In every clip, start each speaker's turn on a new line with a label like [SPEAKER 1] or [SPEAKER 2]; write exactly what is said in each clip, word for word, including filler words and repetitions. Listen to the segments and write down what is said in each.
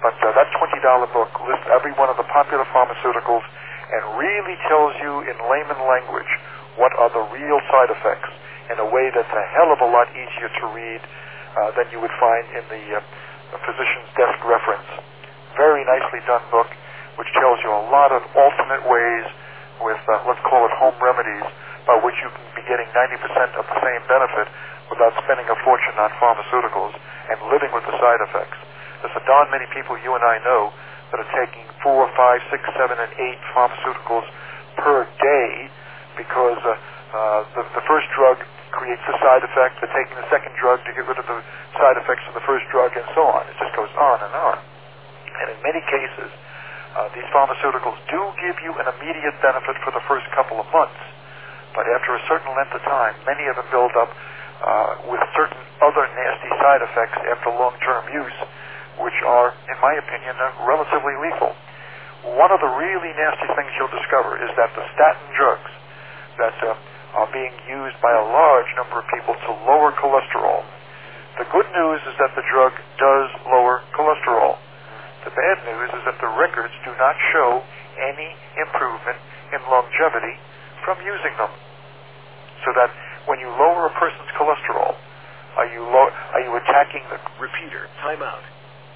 [SPEAKER 1] But uh, that twenty dollar book lists every one of the popular pharmaceuticals and really tells you in layman language what are the real side effects in a way that's a hell of a lot easier to read uh, than you would find in the uh, physician's desk reference. Very nicely done book, which tells you a lot of alternate ways with, uh, let's call it home remedies, by which you can be getting ninety percent of the same benefit without spending a fortune on pharmaceuticals and living with the side effects. There's a darn many people you and I know that are taking four, five, six, seven, and eight pharmaceuticals per day because uh, uh, the, the first drug creates a side effect. They're taking the second drug to get rid of the side effects of the first drug, and so on. It just goes on and on. And in many cases, uh, these pharmaceuticals do give you an immediate benefit for the first couple of months, but after a certain length of time, many of them build up uh, with certain other nasty side effects after long-term use, which are, in my opinion, uh, relatively lethal. One of the really nasty things you'll discover is that the statin drugs that uh, are being used by a large number of people to lower cholesterol. The good news is that the drug does lower cholesterol. The bad news is that the records do not show any improvement in longevity from using them. So that when you lower a person's cholesterol, are you lo- are you attacking the
[SPEAKER 2] repeater? Time out.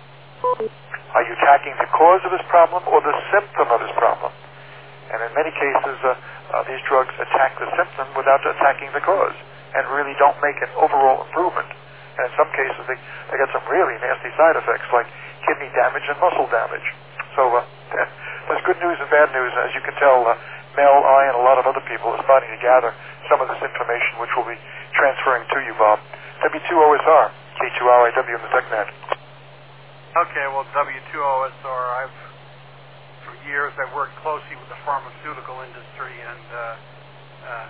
[SPEAKER 1] Are you attacking the cause of his problem or the symptom of his problem? And in many cases, uh, uh, these drugs attack the symptom without attacking the cause, and really don't make an overall improvement. And in some cases, they, they get some really nasty side effects like kidney damage and muscle damage. So uh, there's good news and bad news. As you can tell, uh, Mel, I, and a lot of other people are starting to gather some of this information, which we'll be transferring to you, Bob. W two O S R, K two R I W in the TechNet.
[SPEAKER 3] Okay, well, W two O S R, I've, for years, I've worked closely with the pharmaceutical industry, and, uh, uh,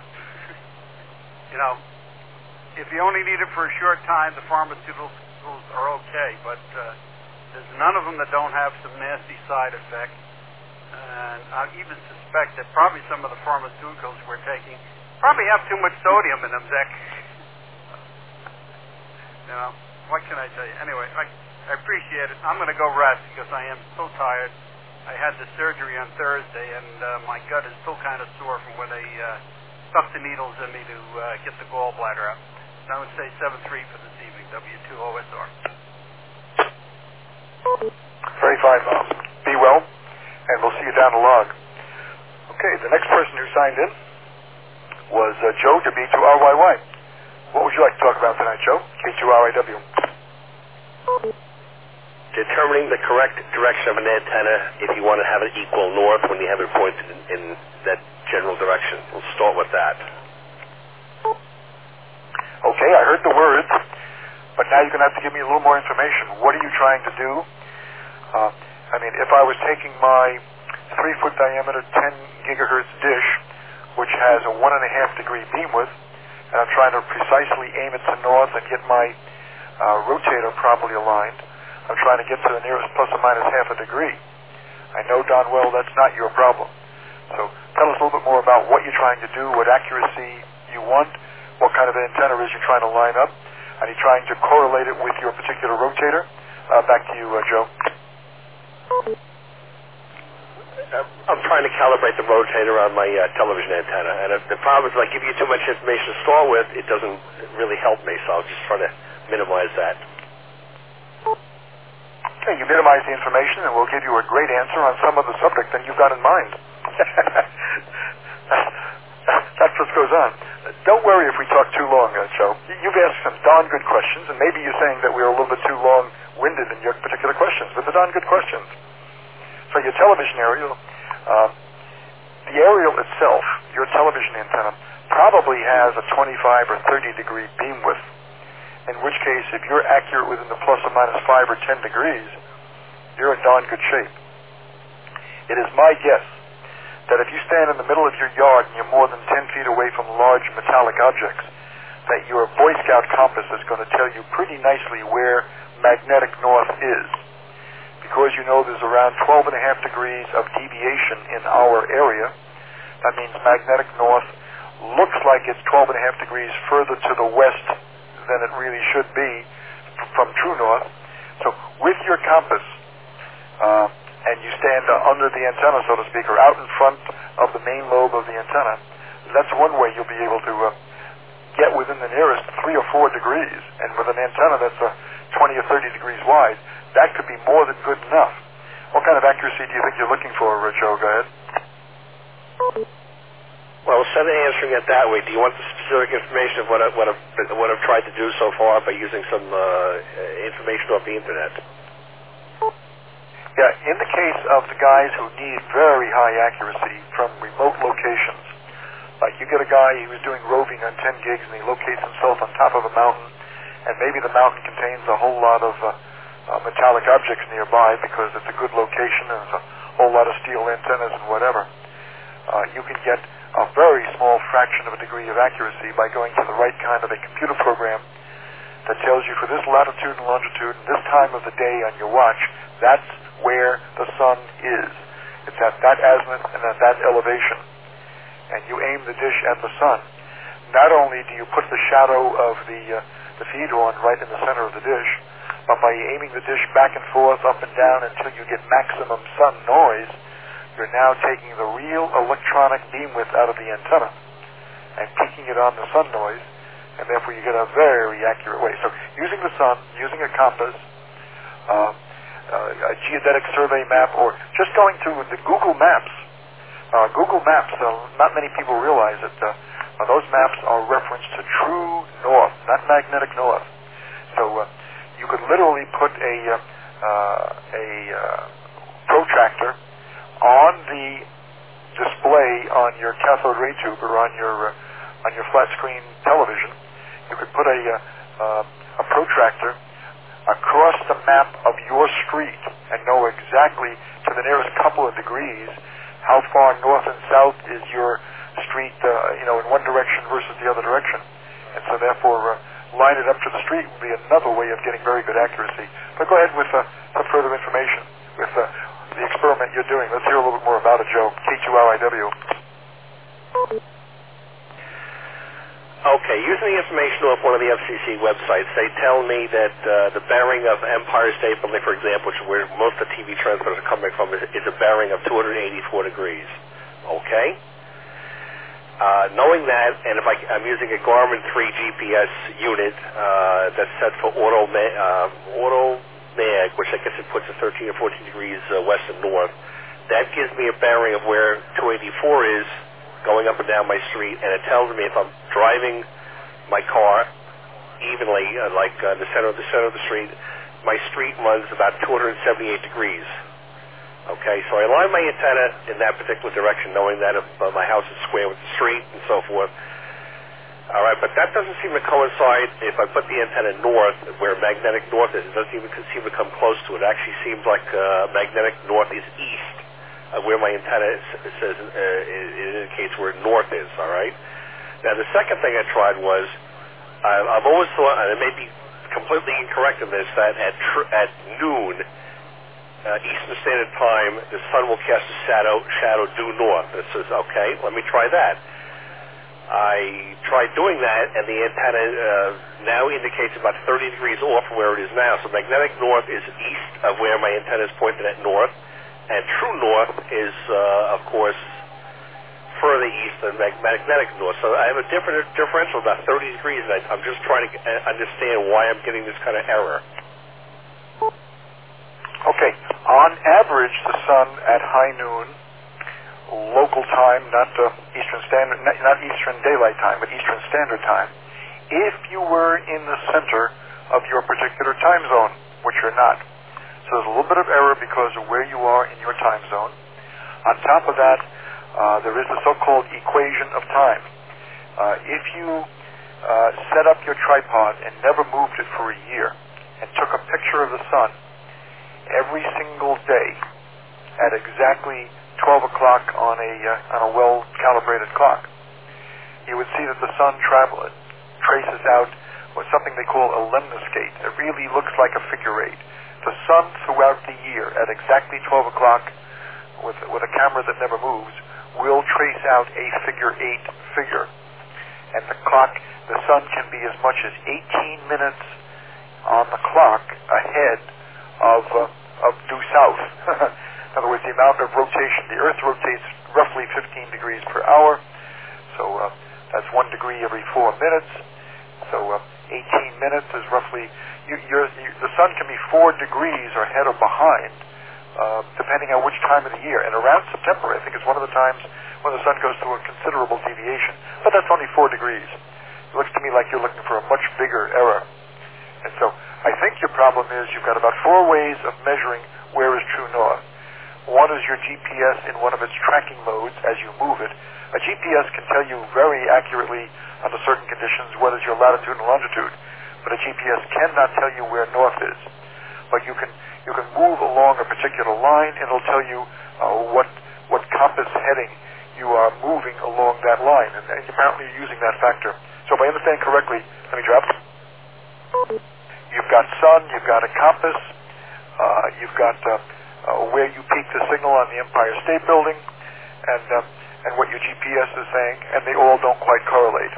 [SPEAKER 3] you know, if you only need it for a short time, the pharmaceuticals are okay, but uh, there's none of them that don't have some nasty side effects, and I even suspect that probably some of the pharmaceuticals we're taking probably have too much sodium in them, Zach. You know, what can I tell you? Anyway, I... I appreciate it. I'm going to go rest because I am so tired. I had the surgery on Thursday, and uh, my gut is still kind of sore from when they uh, stuck the needles in me to uh, get the gallbladder out. So I would say seven three for this evening, W two O S R.
[SPEAKER 1] Very fine, Bob. Be well, and we'll see you down the log. Okay, the next person who signed in was uh, Joe, W two R Y Y. What would you like to talk about tonight, Joe? K two R I W.
[SPEAKER 2] Determining the correct direction of an antenna if you want to have it equal north when you have it pointed in, in that general direction. We'll start with that.
[SPEAKER 1] Okay, I heard the words, but now you're going to have to give me a little more information. What are you trying to do? Uh, I mean, if I was taking my three-foot diameter, ten gigahertz dish, which has a one and a half degree beam width, and I'm trying to precisely aim it to north and get my uh, rotator properly aligned, I'm trying to get to the nearest plus or minus half a degree. I know darn well that's not your problem. So tell us a little bit more about what you're trying to do, what accuracy you want, what kind of an antenna is you're trying to line up. Are you trying to correlate it with your particular rotator? Uh, back to you, uh, Joe.
[SPEAKER 2] I'm trying to calibrate the rotator on my uh, television antenna, and if the problem is if I give you too much information to start with, it doesn't really help me, so I'll just try to minimize that.
[SPEAKER 1] Okay, you minimize the information, and we'll give you a great answer on some of the subject that you've got in mind. That's what goes on. Don't worry if we talk too long, uh, Joe. You've asked some darn good questions, and maybe you're saying that we're a little bit too long-winded in your particular questions, but they're darn good questions. So your television aerial, uh, the aerial itself, your television antenna, probably has a twenty-five or thirty degree beam width, in which case, if you're accurate within the plus or minus five or ten degrees, you're in darn good shape. It is my guess that if you stand in the middle of your yard and you're more than ten feet away from large metallic objects, that your Boy Scout compass is going to tell you pretty nicely where magnetic north is. Because you know there's around twelve and a half degrees of deviation in our area, that means magnetic north looks like it's twelve and a half degrees further to the west than it really should be from true north. So with your compass, uh, and you stand uh, under the antenna, so to speak, or out in front of the main lobe of the antenna, that's one way you'll be able to uh, get within the nearest three or four degrees. And with an antenna that's uh, twenty or thirty degrees wide, that could be more than good enough. What kind of accuracy do you think you're looking for, uh, Joe? Go ahead.
[SPEAKER 2] Well, instead of answering it that way, do you want the specific information of what, I, what, I've, what I've tried to do so far by using some uh, information off the internet?
[SPEAKER 1] Yeah, in the case of the guys who need very high accuracy from remote locations, like you get a guy who was doing roving on ten gigs and he locates himself on top of a mountain, and maybe the mountain contains a whole lot of uh, uh, metallic objects nearby because it's a good location and there's a whole lot of steel antennas and whatever. Uh, you can get a very small fraction of a degree of accuracy by going to the right kind of a computer program that tells you for this latitude and longitude and this time of the day on your watch, that's where the sun is. It's at that azimuth and at that elevation. And you aim the dish at the sun. Not only do you put the shadow of the, uh, the feed horn right in the center of the dish, but by aiming the dish back and forth, up and down until you get maximum sun noise, you're now taking the real electronic beam width out of the antenna and peaking it on the sun noise, and therefore you get a very accurate way. So using the sun, using a compass, uh, uh, a geodetic survey map, or just going to the Google Maps. Uh, Google Maps, uh, not many people realize that uh, uh, those maps are referenced to true north, not magnetic north. So uh, you could literally put a, uh, uh, a uh, protractor on the display on your cathode ray tube or on your uh, on your flat screen television. You could put a uh, uh, a protractor across the map of your street and know exactly to the nearest couple of degrees how far north and south is your street, uh, you know, in one direction versus the other direction. And so therefore, uh, line it up to the street would be another way of getting very good accuracy. But go ahead with uh, some further information with uh, the experiment you're doing. Let's hear a little bit more about it, Joe. K two L I W.
[SPEAKER 2] Okay, using the information off one of the F C C websites, they tell me that uh, the bearing of Empire State Building, for example, which is where most of the T V transmitters are coming from, is, is a bearing of two hundred eighty-four degrees. Okay? Uh, knowing that, and if I, I'm using a Garmin three G P S unit uh, that's set for auto, ma uh, auto mag, which I guess it puts it thirteen or fourteen degrees uh, west and north, that gives me a bearing of where two eighty-four is going up and down my street, and it tells me if I'm driving my car evenly, uh, like uh, the center of the center of the street, my street runs about two hundred seventy-eight degrees. Okay, so I line my antenna in that particular direction, knowing that if uh, my house is square with the street and so forth. All right, but that doesn't seem to coincide if I put the antenna north, where magnetic north is. It doesn't even seem to come close to it. It actually seems like uh, magnetic north is east. Uh, where my antenna is, it says uh, it, it indicates where north is. All right. Now the second thing I tried was I, I've always thought, and it may be completely incorrect in this, that at tr at noon uh, Eastern Standard Time, the sun will cast a shadow shadow due north. And it says, okay, let me try that. I tried doing that, and the antenna uh, now indicates about thirty degrees off from where it is now. So magnetic north is east of where my antenna is pointed at north. And true north is, uh, of course, further east than mag magnetic north. So I have a different differential, about thirty degrees, and I, I'm just trying to understand why I'm getting this kind of error.
[SPEAKER 1] Okay. On average, the sun at high noon, local time, not uh, Eastern Standard, not, not Eastern Daylight Time, but Eastern Standard Time, if you were in the center of your particular time zone, which you're not. So there's a little bit of error because of where you are in your time zone. On top of that, uh, there is the so-called equation of time. Uh, if you uh, set up your tripod and never moved it for a year and took a picture of the sun every single day at exactly twelve o'clock on a uh, on a well-calibrated clock, you would see that the sun travel, traces out what something they call a lemniscate. It really looks like a figure eight. The sun throughout the year at exactly twelve o'clock with, with a camera that never moves will trace out a figure eight figure. And the clock, the sun can be as much as eighteen minutes on the clock ahead of, uh, of due south. the amount of rotation. The Earth rotates roughly fifteen degrees per hour, so uh, that's one degree every four minutes. So uh, eighteen minutes is roughly, you, you're, you, the sun can be four degrees or ahead or behind, uh, depending on which time of the year. And around September, I think, is one of the times when the sun goes through a considerable deviation. But that's only four degrees. It looks to me like you're looking for a much bigger error. And so I think your problem is you've got about four ways of measuring where is true north. One is your G P S in one of its tracking modes as you move it. A G P S can tell you very accurately under certain conditions what is your latitude and longitude, but a G P S cannot tell you where north is. But you can you can move along a particular line, and it'll tell you uh, what what compass heading you are moving along that line, and, and apparently you're using that factor. So if I understand correctly, let me drop. You've got sun, you've got a compass, uh, you've got uh, uh, where you peak the signal on the Empire State Building, and uh, and what your G P S is saying, and they all don't quite correlate.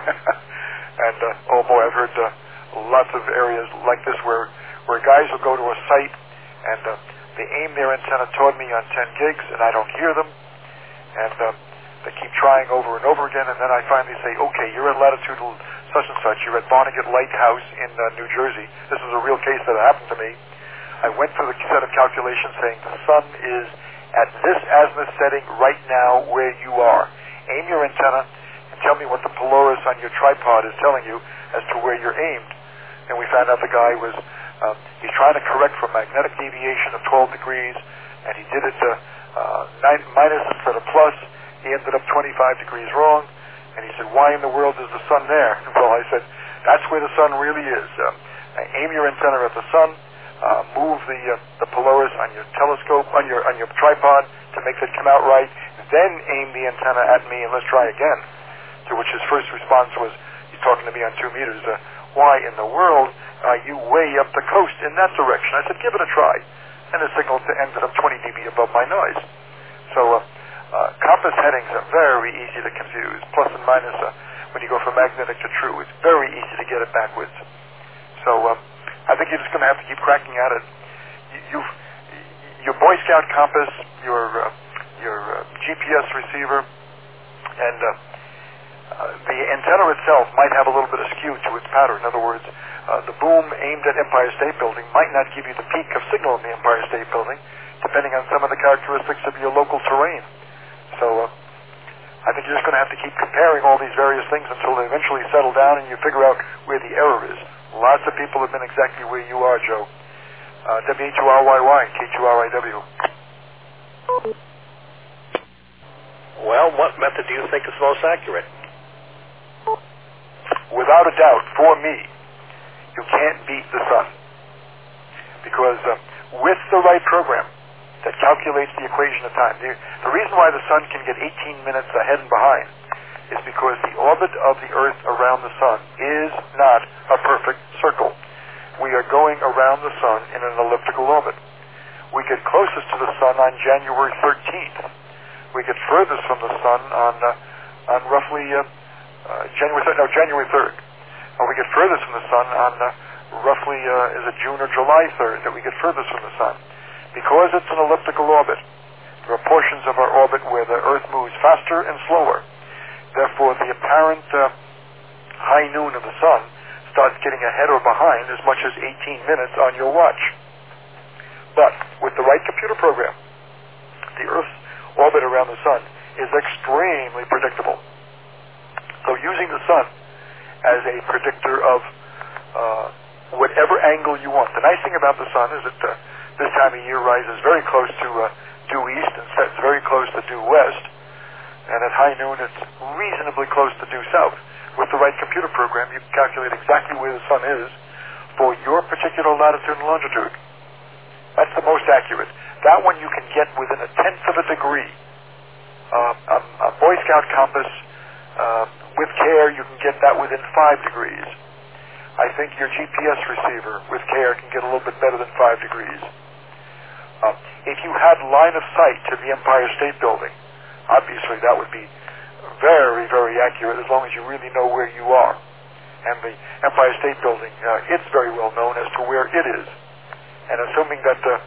[SPEAKER 1] and uh, oh boy, I've heard uh, lots of areas like this where where guys will go to a site and uh, they aim their antenna toward me on ten gigs, and I don't hear them, and uh, they keep trying over and over again, and then I finally say, okay, you're at latitudinal such and such, you're at Barnegat Lighthouse in uh, New Jersey. This is a real case that happened to me. I went through the set of calculations saying the sun is at this azimuth setting right now where you are. Aim your antenna and tell me what the Polaris on your tripod is telling you as to where you're aimed. And we found out the guy was, uh, he's trying to correct for magnetic deviation of twelve degrees, and he did it to uh, nine, minus instead of plus. He ended up twenty-five degrees wrong. And he said, why in the world is the sun there? Well, I said, that's where the sun really is. Uh, aim your antenna at the sun, uh, move the uh, the Polaris on your telescope, on your on your tripod to make it come out right, then aim the antenna at me and let's try again. To which his first response was, he's talking to me on two meters, uh, why in the world are you way up the coast in that direction? I said, give it a try. And the signal ended up twenty decibels above my noise. So, uh, Uh, compass headings are very easy to confuse, plus and minus uh, when you go from magnetic to true. It's very easy to get it backwards. So uh, I think you're just going to have to keep cracking at it. You, you've, your Boy Scout compass, your uh, your uh, G P S receiver, and uh, uh, the antenna itself might have a little bit of skew to its pattern. In other words, uh, the boom aimed at Empire State Building might not give you the peak of signal in the Empire State Building, depending on some of the characteristics of your local terrain. So uh, I think you're just going to have to keep comparing all these various things until they eventually settle down and you figure out where the error is. Lots of people have been exactly where you are, Joe. Uh, W H O R Y Y, K two R I W.
[SPEAKER 2] Well, what method do you think is most accurate?
[SPEAKER 1] Without a doubt, for me, you can't beat the sun. Because uh, with the right program that calculates the equation of time, the, the reason why the sun can get eighteen minutes ahead and behind is because the orbit of the Earth around the sun is not a perfect circle. We are going around the sun in an elliptical orbit. We get closest to the sun on January thirteenth. We get furthest from the sun on uh, on roughly uh, uh, January third, no January third. And we get furthest from the sun on uh, roughly uh, is it June or July third that we get furthest from the sun. Because it's an elliptical orbit, there are portions of our orbit where the Earth moves faster and slower. Therefore, the apparent uh, high noon of the sun starts getting ahead or behind as much as eighteen minutes on your watch. But with the right computer program, the Earth's orbit around the sun is extremely predictable. So using the sun as a predictor of uh, whatever angle you want. The nice thing about the sun is that uh, this time of year rises very close to uh, due east and sets very close to due west. And at high noon, it's reasonably close to due south. With the right computer program, you can calculate exactly where the sun is for your particular latitude and longitude. That's the most accurate. That one you can get within a tenth of a degree. Uh, a, a Boy Scout compass, uh, with care, you can get that within five degrees. I think your G P S receiver, with care, can get a little bit better than five degrees. Uh, if you had line of sight to the Empire State Building, obviously that would be very, very accurate as long as you really know where you are. And the Empire State Building, uh, it's very well known as to where it is. And assuming that uh,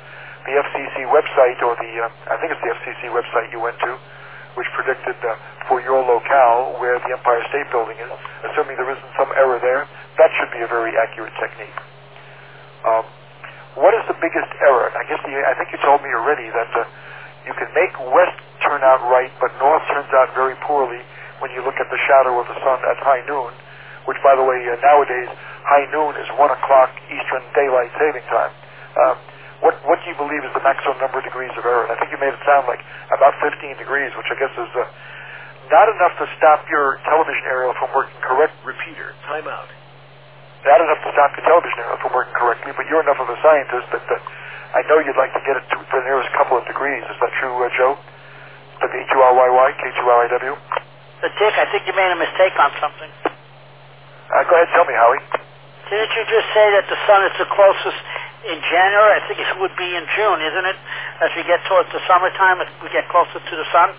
[SPEAKER 1] the F C C website, or the, uh, I think it's the F C C website you went to, which predicted uh, for your locale where the Empire State Building is, assuming there isn't some error there, that should be a very accurate technique. Um, what is the biggest error? I guess the, I think you told me already that uh, you can make west turn out right, but north turns out very poorly when you look at the shadow of the sun at high noon, which, by the way, uh, nowadays, high noon is one o'clock Eastern Daylight Saving Time. Uh, what, what do you believe is the maximum number of degrees of error? And I think you made it sound like about fifteen degrees, which I guess is uh, not enough to stop your television aerial from working correct.
[SPEAKER 2] Repeater, time out.
[SPEAKER 1] Not enough to stop your television aerial from working correctly, but you're enough of a scientist that uh, I know you'd like to get it to the nearest couple of degrees. Is that true, uh, Joe? W H U R Y Y, K two R I W?
[SPEAKER 4] But Dick, I think you made a mistake on something.
[SPEAKER 1] Uh, go ahead, tell me, Howie.
[SPEAKER 4] Didn't you just say that the sun is the closest in January? I think it would be in June, isn't it? As we get towards the summertime, we get closer to the sun?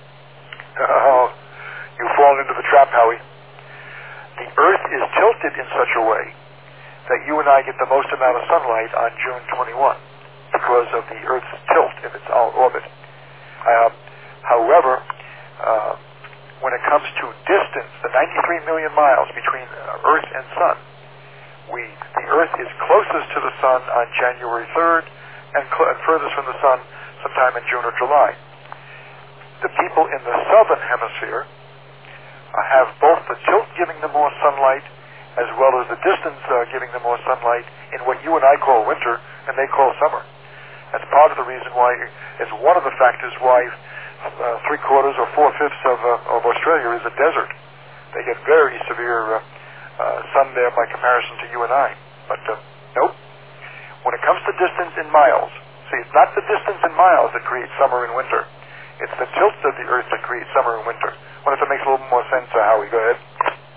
[SPEAKER 1] Oh, you've fallen into the trap, Howie. The Earth is tilted in such a way that you and I get the most amount of sunlight on June twenty-first because of the Earth's tilt in its orbit. Uh, however, uh, when it comes to distance, the ninety-three million miles between uh, Earth and Sun, we the Earth is closest to the Sun on January third and, cl- and furthest from the Sun sometime in June or July. The people in the southern hemisphere uh, have both the tilt giving them more sunlight as well as the distance uh, giving them more sunlight in what you and I call winter and they call summer. That's part of the reason why, it's one of the factors why uh, three quarters or four fifths of, uh, of Australia is a desert. They get very severe uh, uh, sun there by comparison to you and I. But uh, nope. When it comes to distance in miles, see, it's not the distance in miles that creates summer and winter. It's the tilt of the Earth that creates summer and winter. I wonder if that makes a little more sense, uh, Howie. Go ahead.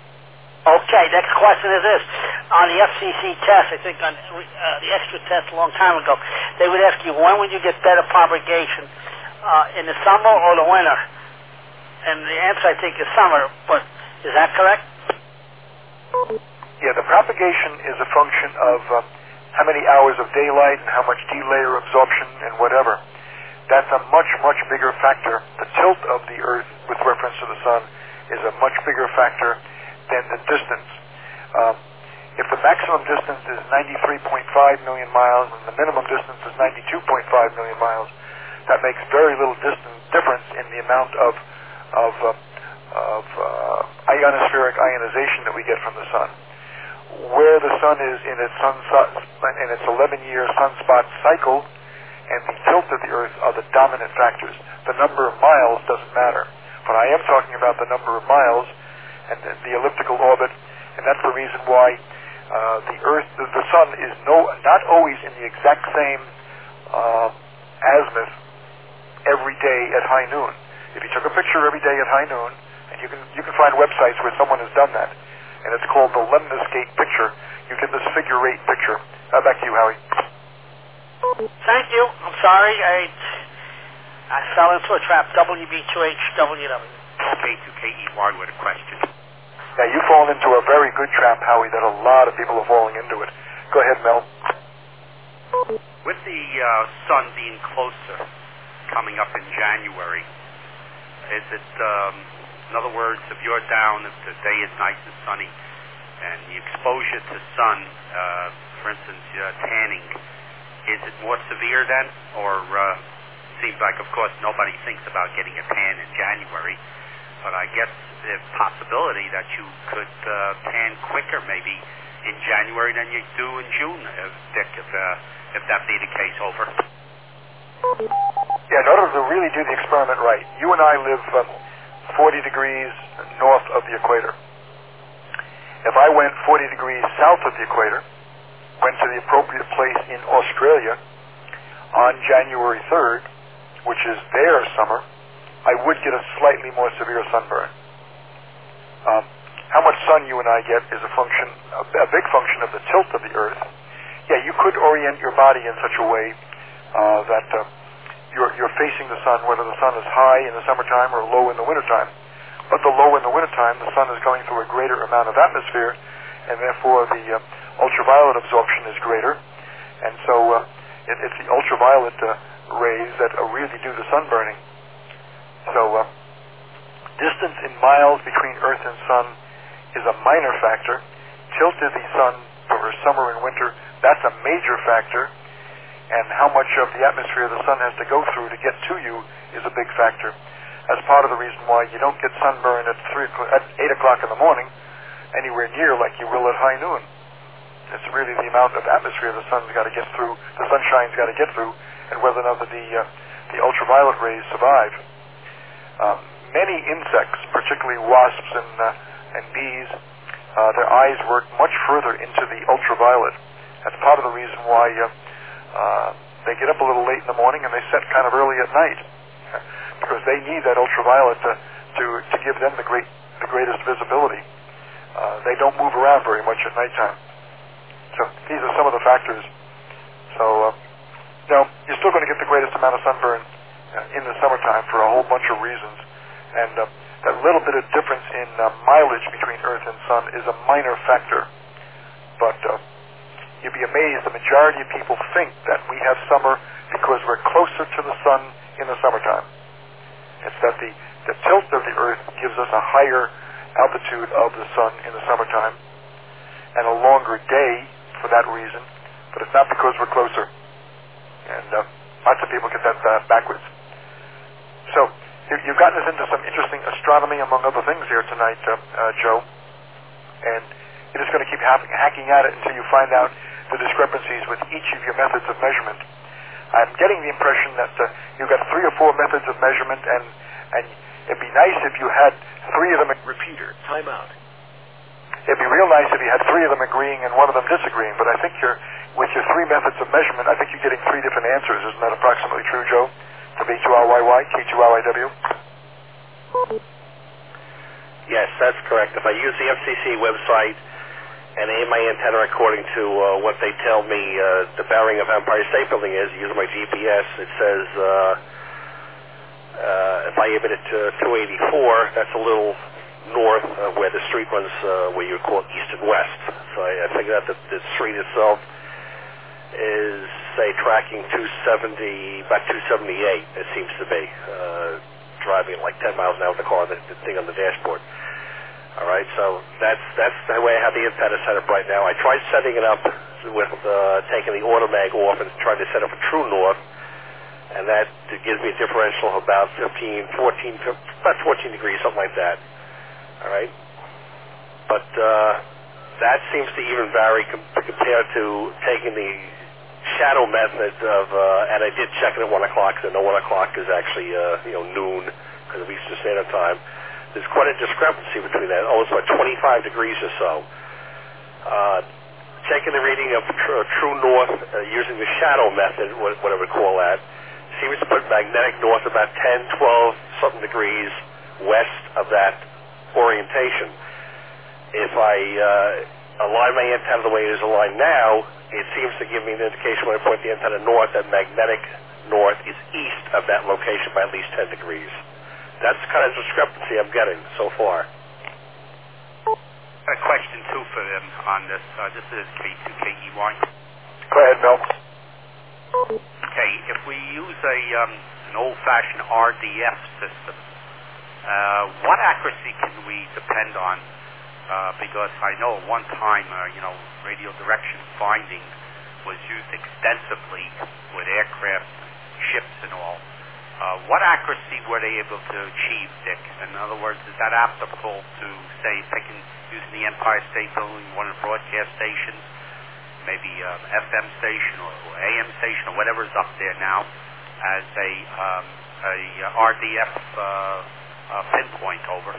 [SPEAKER 4] Okay, next question is this. On the F C C test, I think on uh, the extra test a long time ago, they would ask you, when would you get better propagation, uh, in the summer or the winter? And the answer, I think, is summer, but is that correct?
[SPEAKER 1] Yeah, the propagation is a function of uh, how many hours of daylight and how much D-layer absorption and whatever. That's a much, much bigger factor. The tilt of the Earth with reference to the Sun is a much bigger factor than the distance. Um, if the maximum distance is ninety-three point five million miles and the minimum distance is ninety-two point five million miles, that makes very little distance difference in the amount of of, uh, of uh, ionospheric ionization that we get from the Sun. Where the Sun is in its sun in its eleven-year sunspot cycle and the tilt of the Earth are the dominant factors. The number of miles doesn't matter. But I am talking about the number of miles and the, the elliptical orbit, and that's the reason why uh, the Earth, the, the Sun is no, not always in the exact same uh, azimuth every day at high noon. If you took a picture every day at high noon, and you can you can find websites where someone has done that, and it's called the Lemniscate picture, you get this figure eight picture. Uh, back to you, Howie.
[SPEAKER 4] Thank you. I'm sorry. I I fell into a trap. W B two H W W.
[SPEAKER 5] K two K E Y with a question.
[SPEAKER 1] Yeah, you've fallen into a very good trap, Howie, that a lot of people are falling into it. Go ahead, Mel.
[SPEAKER 5] With the uh, sun being closer coming up in January, is it, um, in other words, if you're down, if the day is nice and sunny, and the exposure to sun, uh, for instance, uh, tanning, is it more severe then? Or uh, seems like, of course, nobody thinks about getting a tan in January, but I guess there's a possibility that you could uh, tan quicker maybe in January than you do in June, if, Dick, if, uh, if that be the case. Over.
[SPEAKER 1] Yeah, in order to really do the experiment right, you and I live um, forty degrees north of the equator. If I went forty degrees south of the equator, went to the appropriate place in Australia on January third, which is their summer, I would get a slightly more severe sunburn. Um, how much sun you and I get is a function, a, a big function of the tilt of the Earth. Yeah, you could orient your body in such a way uh, that uh, you're, you're facing the sun, whether the sun is high in the summertime or low in the wintertime. But the low in the wintertime, the sun is going through a greater amount of atmosphere, and therefore the uh, ultraviolet absorption is greater. And so uh, It, it's the ultraviolet uh, rays that uh, really do the sunburning. So uh, distance in miles between Earth and Sun is a minor factor. Tilt of the Sun for summer and winter, that's a major factor. And how much of the atmosphere the Sun has to go through to get to you is a big factor. That's part of the reason why you don't get sunburn at three o'clock, at eight o'clock in the morning, anywhere near like you will at high noon. It's really the amount of atmosphere the sun's got to get through, the sunshine's got to get through, and whether or not the uh, the ultraviolet rays survive. Um, many insects, particularly wasps and uh, and bees, uh, their eyes work much further into the ultraviolet. That's part of the reason why uh, uh, they get up a little late in the morning and they set kind of early at night, because they need that ultraviolet to to, to give them the great the greatest visibility. Uh, they don't move around very much at nighttime. So these are some of the factors. So, uh, you know, you're still going to get the greatest amount of sunburn uh, in the summertime for a whole bunch of reasons. And uh, that little bit of difference in uh, mileage between Earth and Sun is a minor factor. But uh, you'd be amazed, the majority of people think that we have summer because we're closer to the Sun in the summertime. It's that the, the tilt of the Earth gives us a higher altitude of the Sun in the summertime and a longer day for that reason, but it's not because we're closer. And uh, lots of people get that uh, backwards. So you, you've gotten us into some interesting astronomy, among other things, here tonight, uh, uh, Joe. And you're just going to keep ha- hacking at it until you find out the discrepancies with each of your methods of measurement. I'm getting the impression that uh, you've got three or four methods of measurement, and, and it'd be nice if you had three of them.
[SPEAKER 6] Repeater, time out.
[SPEAKER 1] It'd be real nice if you had three of them agreeing and one of them disagreeing, but I think you're, with your three methods of measurement, I think you're getting three different answers. Isn't that approximately true, Joe? To B two R Y Y, K two R I W?
[SPEAKER 2] Yes, that's correct. If I use the F C C website and aim my antenna according to uh, what they tell me uh, the bearing of Empire State Building is, using my G P S, it says uh, uh, if I aim it at uh, two eighty-four, that's a little north uh, where the street runs, uh, where you would call it east and west. So I, I figure out that the street itself is, say, tracking two seventy, about two seventy-eight, it seems to be, uh, driving at like ten miles an hour with the car, the, the thing on the dashboard. All right, so that's that's the way I have the antenna set up right now. I tried setting it up with uh, taking the automag off and trying to set up a true north, and that gives me a differential of about fifteen, fourteen, about fourteen degrees, something like that. All right, but uh, that seems to even vary com- compared to taking the shadow method of, uh, and I did check it at one o'clock, because I know one o'clock is actually uh, you know noon because of Eastern Standard Time. There's quite a discrepancy between that. Oh, it's about twenty-five degrees or so. Uh, taking the reading of tr- true north uh, using the shadow method, what, what I would call that, seems to put magnetic north about ten, twelve something degrees west of that orientation. If I uh, align my antenna the way it is aligned now, it seems to give me an indication when I point the antenna north that magnetic north is east of that location by at least ten degrees. That's the kind of discrepancy I'm getting so far.
[SPEAKER 5] A question, too, for them on this. Uh, this is K two K E Y.
[SPEAKER 1] Go ahead, Bill.
[SPEAKER 5] Okay, if we use a um, an old-fashioned R D F system, Uh, what accuracy can we depend on? Uh, because I know at one time, uh, you know, radio direction finding was used extensively with aircraft, ships, and all. Uh, what accuracy were they able to achieve, Dick? In other words, is that applicable to, say, picking using the Empire State Building, one of the broadcast stations, maybe um, F M station or, or A M station or whatever is up there now, as a um, a uh, R D F? Uh, Uh, pinpoint over.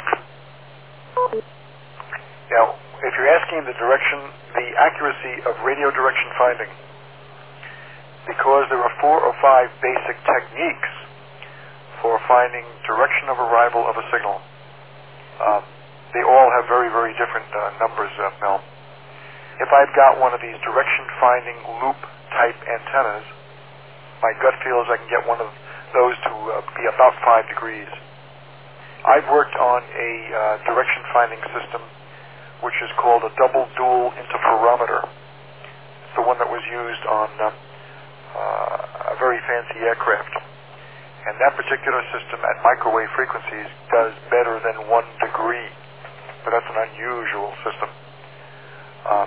[SPEAKER 1] Now, if you're asking the direction, the accuracy of radio direction finding, because there are four or five basic techniques for finding direction of arrival of a signal, um, they all have very, very different uh, numbers, uh, Mel. If I've got one of these direction finding loop type antennas, my gut feels I can get one of those to uh, be about five degrees. I've worked on a uh, direction finding system which is called a double dual interferometer. It's the one that was used on uh, uh, a very fancy aircraft. And that particular system at microwave frequencies does better than one degree. But that's an unusual system. Um,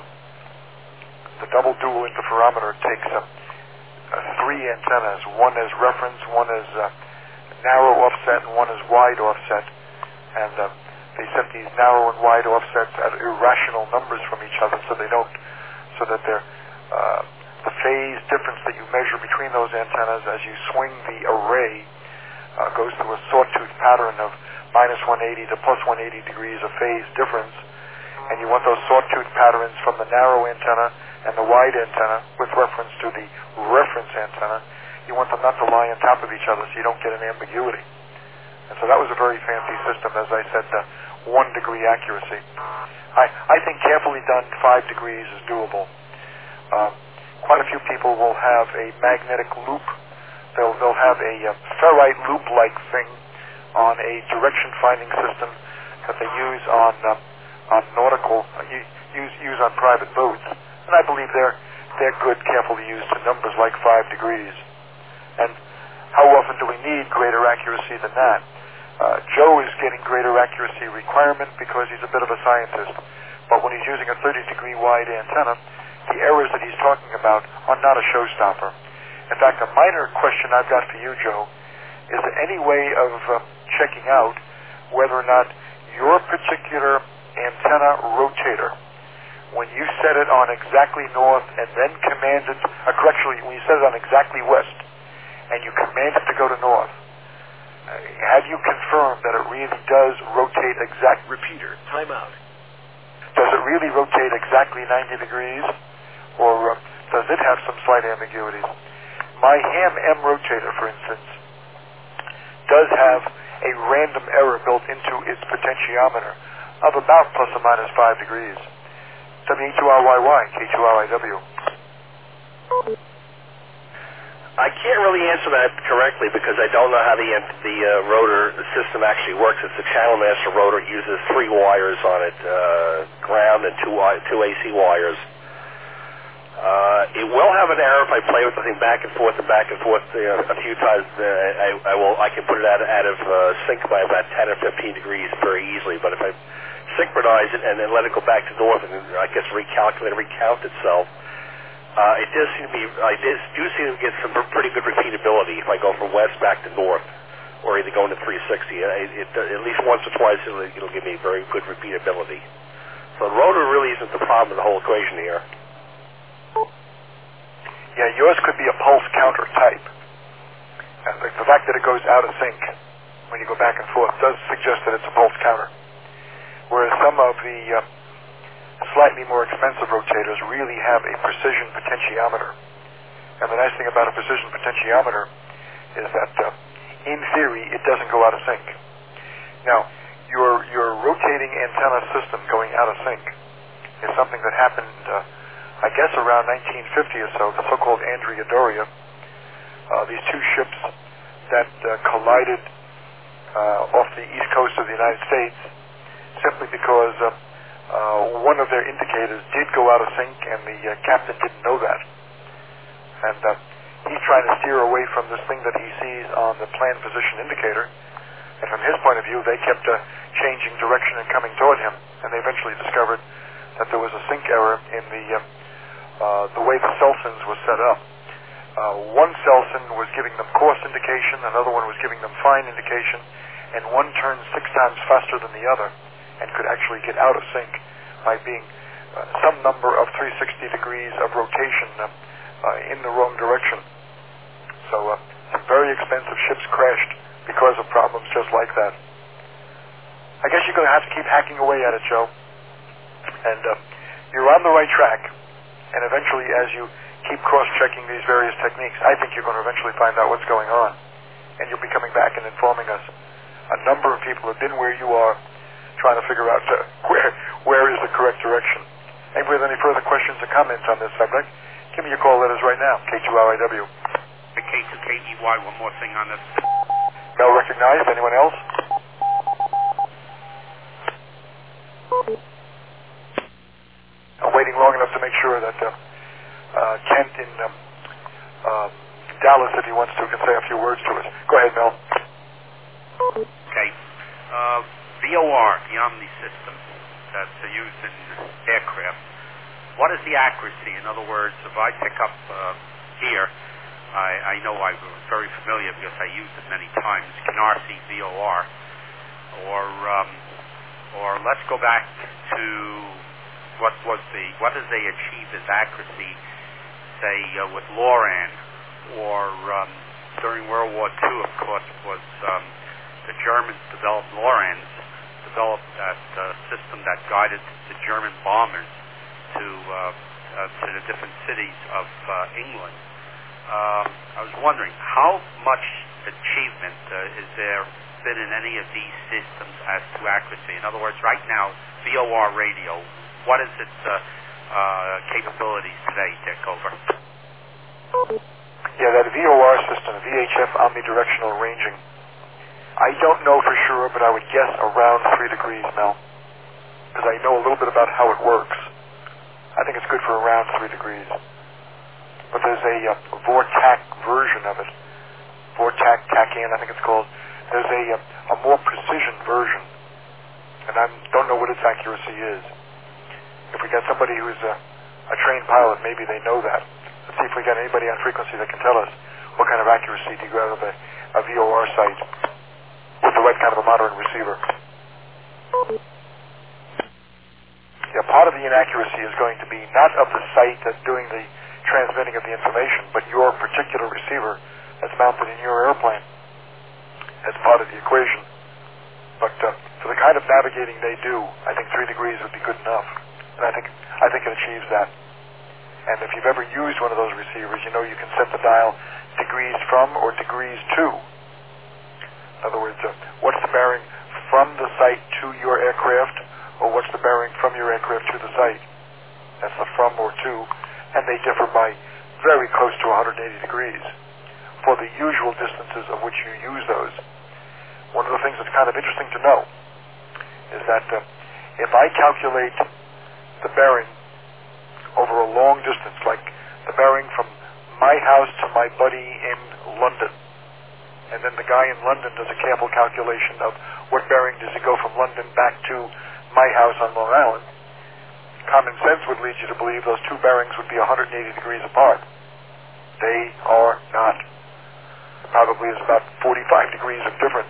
[SPEAKER 1] the double dual interferometer takes uh, uh, three antennas. One is reference, one is uh, narrow offset, and one is wide offset. And uh, they set these narrow and wide offsets at irrational numbers from each other, so they don't, so that they're uh, the phase difference that you measure between those antennas as you swing the array uh, goes through a sawtooth pattern of minus one eighty to plus one eighty degrees of phase difference, and you want those sawtooth patterns from the narrow antenna and the wide antenna with reference to the reference antenna. You want them not to lie on top of each other so you don't get an ambiguity. And so that was a very fancy system, as I said, uh, one degree accuracy. I, I think carefully done, five degrees is doable. Uh, quite a few people will have a magnetic loop. They'll, they'll have a, uh ferrite loop-like thing on a direction-finding system that they use on uh, on nautical, uh, use use on private boats, and I believe they're they're good, carefully used to numbers like five degrees. And how often do we need greater accuracy than that? Uh, Joe is getting greater accuracy requirement because he's a bit of a scientist, but when he's using a thirty degree wide antenna, the errors that he's talking about are not a showstopper. In fact, a minor question I've got for you, Joe, is there any way of uh, checking out whether or not your particular antenna rotator, when you set it on exactly north and then command it, uh, correctly, when you set it on exactly west and you command it to go to north, uh, have you confirmed that it really does rotate exact...
[SPEAKER 6] Repeater, time out.
[SPEAKER 1] Does it really rotate exactly ninety degrees, or uh, does it have some slight ambiguities? My Ham M rotator, for instance, does have a random error built into its potentiometer of about plus or minus five degrees. W E two R Y Y, K two R I W.
[SPEAKER 2] I can't really answer that correctly because I don't know how the the uh, rotor the system actually works. It's a channel master rotor. It uses three wires on it, uh, ground and two two A C wires. Uh, it will have an error if I play with the thing back and forth and back and forth you know, a few times. Uh, I, I will I can put it out, out of uh, sync by about ten or fifteen degrees very easily. But if I synchronize it and then let it go back to north and I guess recalculate and recount itself, uh, it does seem to be I do, do seem to get some pretty good repeatability if I go from west back to north, or either going to three sixty. It, it, at least once or twice it'll, it'll give me very good repeatability. So the rotor really isn't the problem in the whole equation here.
[SPEAKER 1] Yeah, yours could be a pulse counter type. And the, the fact that it goes out of sync when you go back and forth does suggest that it's a pulse counter. Whereas some of the uh, slightly more expensive rotators really have a precision potentiometer. And the nice thing about a precision potentiometer is that, uh, in theory, it doesn't go out of sync. Now, your your rotating antenna system going out of sync is something that happened, uh, I guess, around nineteen fifty or so, the so-called Andrea Doria. Uh, these two ships that uh, collided uh, off the east coast of the United States simply because uh, uh, one of their indicators did go out of sync and the uh, captain didn't know that. And uh, he's trying to steer away from this thing that he sees on the plan position indicator. And from his point of view, they kept uh, changing direction and coming toward him. And they eventually discovered that there was a sync error in the uh, uh, the way the Celsons was set up. Uh, one Celson was giving them coarse indication, another one was giving them fine indication, and one turned six times faster than the other and could actually get out of sync by being uh, some number of three hundred sixty degrees of rotation uh, uh, in the wrong direction. So uh, some very expensive ships crashed because of problems just like that. I guess you're going to have to keep hacking away at it, Joe. And uh, you're on the right track. And eventually, as you keep cross-checking these various techniques, I think you're going to eventually find out what's going on. And you'll be coming back and informing us. A number of people have been where you are, trying to figure out uh, where where is the correct direction. Anybody with any further questions or comments on this subject, give me your call letters right now, K two R I W.
[SPEAKER 5] The K two K E Y, one more thing on this.
[SPEAKER 1] Bell recognized. Anyone else? I'm waiting long enough to make sure that uh, uh, Kent in um, um, Dallas, if he wants to, can say a few words to us. Go ahead, Mel.
[SPEAKER 5] Okay. Uh, V O R, the Omni system that's uh, used in aircraft, what is the accuracy? In other words, if I pick up uh, here, I, I know I'm very familiar because I used it many times, Canarsie V O R, or um, or let's go back to what was the what did they achieve as accuracy, say uh, with LORAN, or um, during World War Two, of course, was um, the Germans developed LORANs, developed that uh, system that guided the German bombers to uh, uh, to the different cities of uh, England. Um, I was wondering how much achievement uh, is there been in any of these systems as to accuracy? In other words, right now, V O R radio, what is its uh, uh, capabilities today, Dick? Over.
[SPEAKER 1] Yeah, that V O R system, V H F omnidirectional ranging, I don't know for sure, but I would guess around three degrees, Mel, because I know a little bit about how it works. I think it's good for around three degrees. But there's a uh, Vortac version of it, Vortac, TACAN, I think it's called. There's a, uh, a more precision version, and I don't know what its accuracy is. If we got somebody who's a, a trained pilot, maybe they know that. Let's see if we got anybody on frequency that can tell us what kind of accuracy do you get out of a, a V O R site with the right kind of a modern receiver. Yeah, part of the inaccuracy is going to be not of the site that's doing the transmitting of the information, but your particular receiver that's mounted in your airplane as part of the equation. But uh, for the kind of navigating they do, I think three degrees would be good enough. And I think I think it achieves that. And if you've ever used one of those receivers, you know you can set the dial degrees from or degrees to. In other words, uh, what's the bearing from the site to your aircraft, or what's the bearing from your aircraft to the site? That's the from or to, and they differ by very close to one hundred eighty degrees for the usual distances of which you use those. One of the things that's kind of interesting to know is that uh, if I calculate the bearing over a long distance, like the bearing from my house to my buddy in London, and then the guy in London does a careful calculation of what bearing does he go from London back to my house on Long Island, common sense would lead you to believe those two bearings would be one hundred eighty degrees apart. They are not. There probably is about forty-five degrees of difference.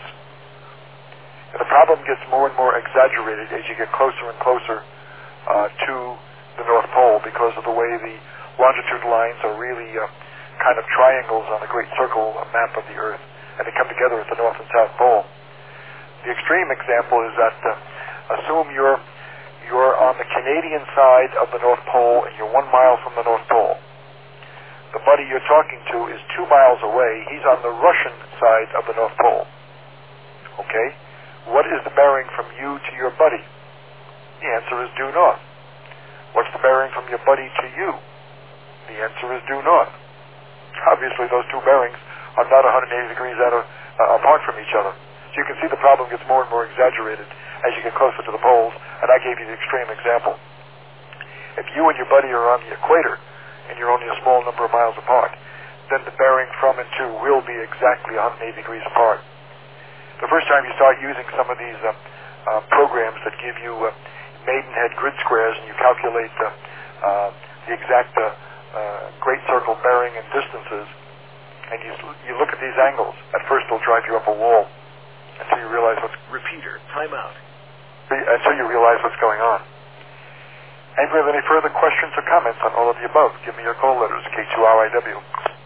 [SPEAKER 1] And the problem gets more and more exaggerated as you get closer and closer uh, to the North Pole because of the way the longitude lines are really uh, kind of triangles on the great circle map of the Earth, and they come together at the North and South Pole. The extreme example is that uh, assume you're you're on the Canadian side of the North Pole and you're one mile from the North Pole. The buddy you're talking to is two miles away. He's on the Russian side of the North Pole. Okay? What is the bearing from you to your buddy? The answer is due north. What's the bearing from your buddy to you? The answer is due north. Obviously, those two bearings are not one hundred eighty degrees out of, uh, apart from each other. So you can see the problem gets more and more exaggerated as you get closer to the poles, and I gave you the extreme example. If you and your buddy are on the equator, and you're only a small number of miles apart, then the bearing from and to will be exactly one hundred eighty degrees apart. The first time you start using some of these uh, uh, programs that give you uh, Maidenhead grid squares and you calculate uh, uh, the exact uh, uh, great circle bearing and distances, and you, you look at these angles, at first they'll drive you up a wall until you realize what's...
[SPEAKER 6] Repeater, time out.
[SPEAKER 1] Until you realize what's going on. Anybody have any further questions or comments on all of the above? Give me your call letters, K two R I W.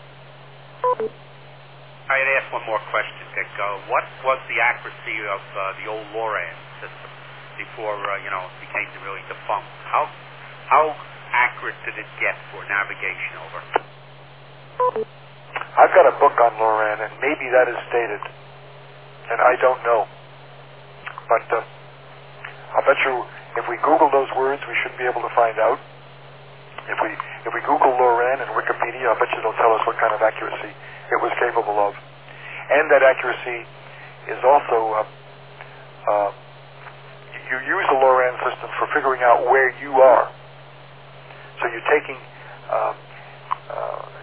[SPEAKER 5] I had asked one more question, Dick. Uh, what was the accuracy of uh, the old LORAN system before, uh, you know, it became really defunct? How how accurate did it get for navigation over?
[SPEAKER 1] I've got a book on LORAN, and maybe that is stated, and I don't know. But uh, I'll bet you if we Google those words, we should be able to find out. If we if we Google LORAN and Wikipedia, I'll bet you they'll tell us what kind of accuracy it was capable of. And that accuracy is also, uh, uh, you use the LORAN system for figuring out where you are. So you're taking, uh, uh,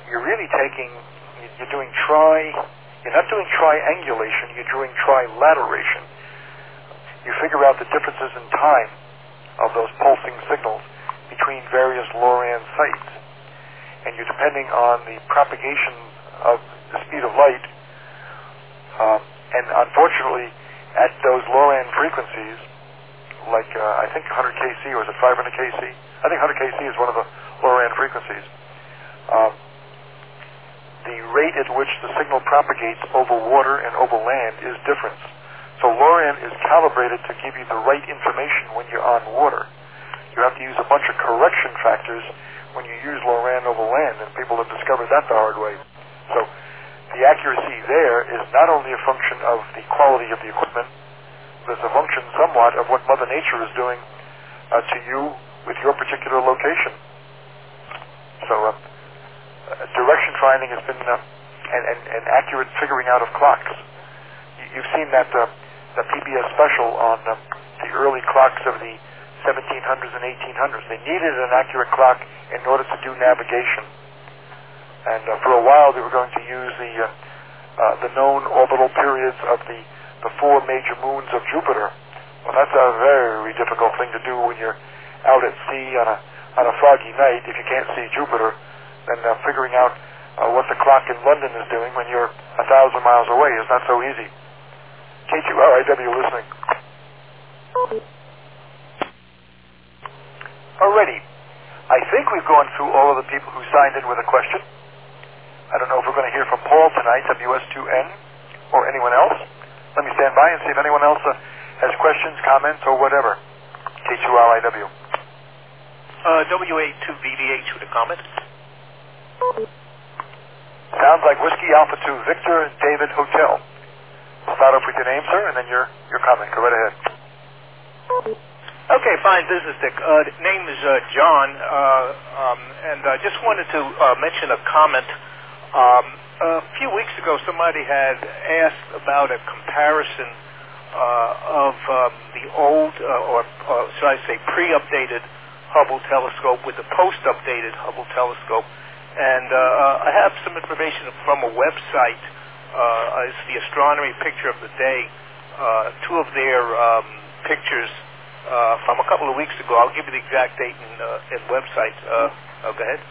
[SPEAKER 1] you're really taking, you're doing tri, you're not doing triangulation, you're doing trilateration. You figure out the differences in time of those pulsing signals between various LORAN sites. And you're depending on the propagation of the speed of light. Um, and unfortunately, at those LORAN frequencies, like uh, I think one hundred K C, or is it five hundred K C? I think one hundred K C is one of the LORAN frequencies. Um, the rate at which the signal propagates over water and over land is different. So LORAN is calibrated to give you the right information when you're on water. You have to use a bunch of correction factors when you use LORAN over land, and people have discovered that the hard way. So the accuracy there is not only a function of the quality of the equipment, but it's a function somewhat of what Mother Nature is doing uh, to you with your particular location. So uh, uh, direction finding has been, uh, and, and, and accurate figuring out of clocks. You, you've seen that uh, the P B S special on uh, the early clocks of the seventeen hundreds and eighteen hundreds. They needed an accurate clock in order to do navigation. And uh, for a while they were going to use the uh, uh, the known orbital periods of the, the four major moons of Jupiter. Well, that's a very difficult thing to do when you're out at sea on a on a foggy night. If you can't see Jupiter, then uh, figuring out uh, what the clock in London is doing when you're a thousand miles away is not so easy. K Q R I W listening. Alrighty. I think we've gone through all of the people who signed in with a question. I don't know if we're going to hear from Paul tonight, W S two N, or anyone else. Let me stand by and see if anyone else uh, has questions, comments, or whatever. K two R I W.
[SPEAKER 6] Uh, W A two V D H with a comment.
[SPEAKER 1] Sounds like Whiskey Alpha two Victor David Hotel. Start off with your name, sir, and then your, your comment. Go right ahead.
[SPEAKER 6] Okay, fine. This is Dick. Uh, name is uh, John, uh, um, and I just wanted to uh, mention a comment. Um, a few weeks ago, somebody had asked about a comparison uh, of um, the old, uh, or uh, should I say, pre-updated Hubble telescope with the post-updated Hubble telescope. And uh, I have some information from a website. Uh, it's the Astronomy Picture of the Day. Uh, two of their um, pictures uh, from a couple of weeks ago. I'll give you the exact date and, uh, and website. Uh, oh, go ahead.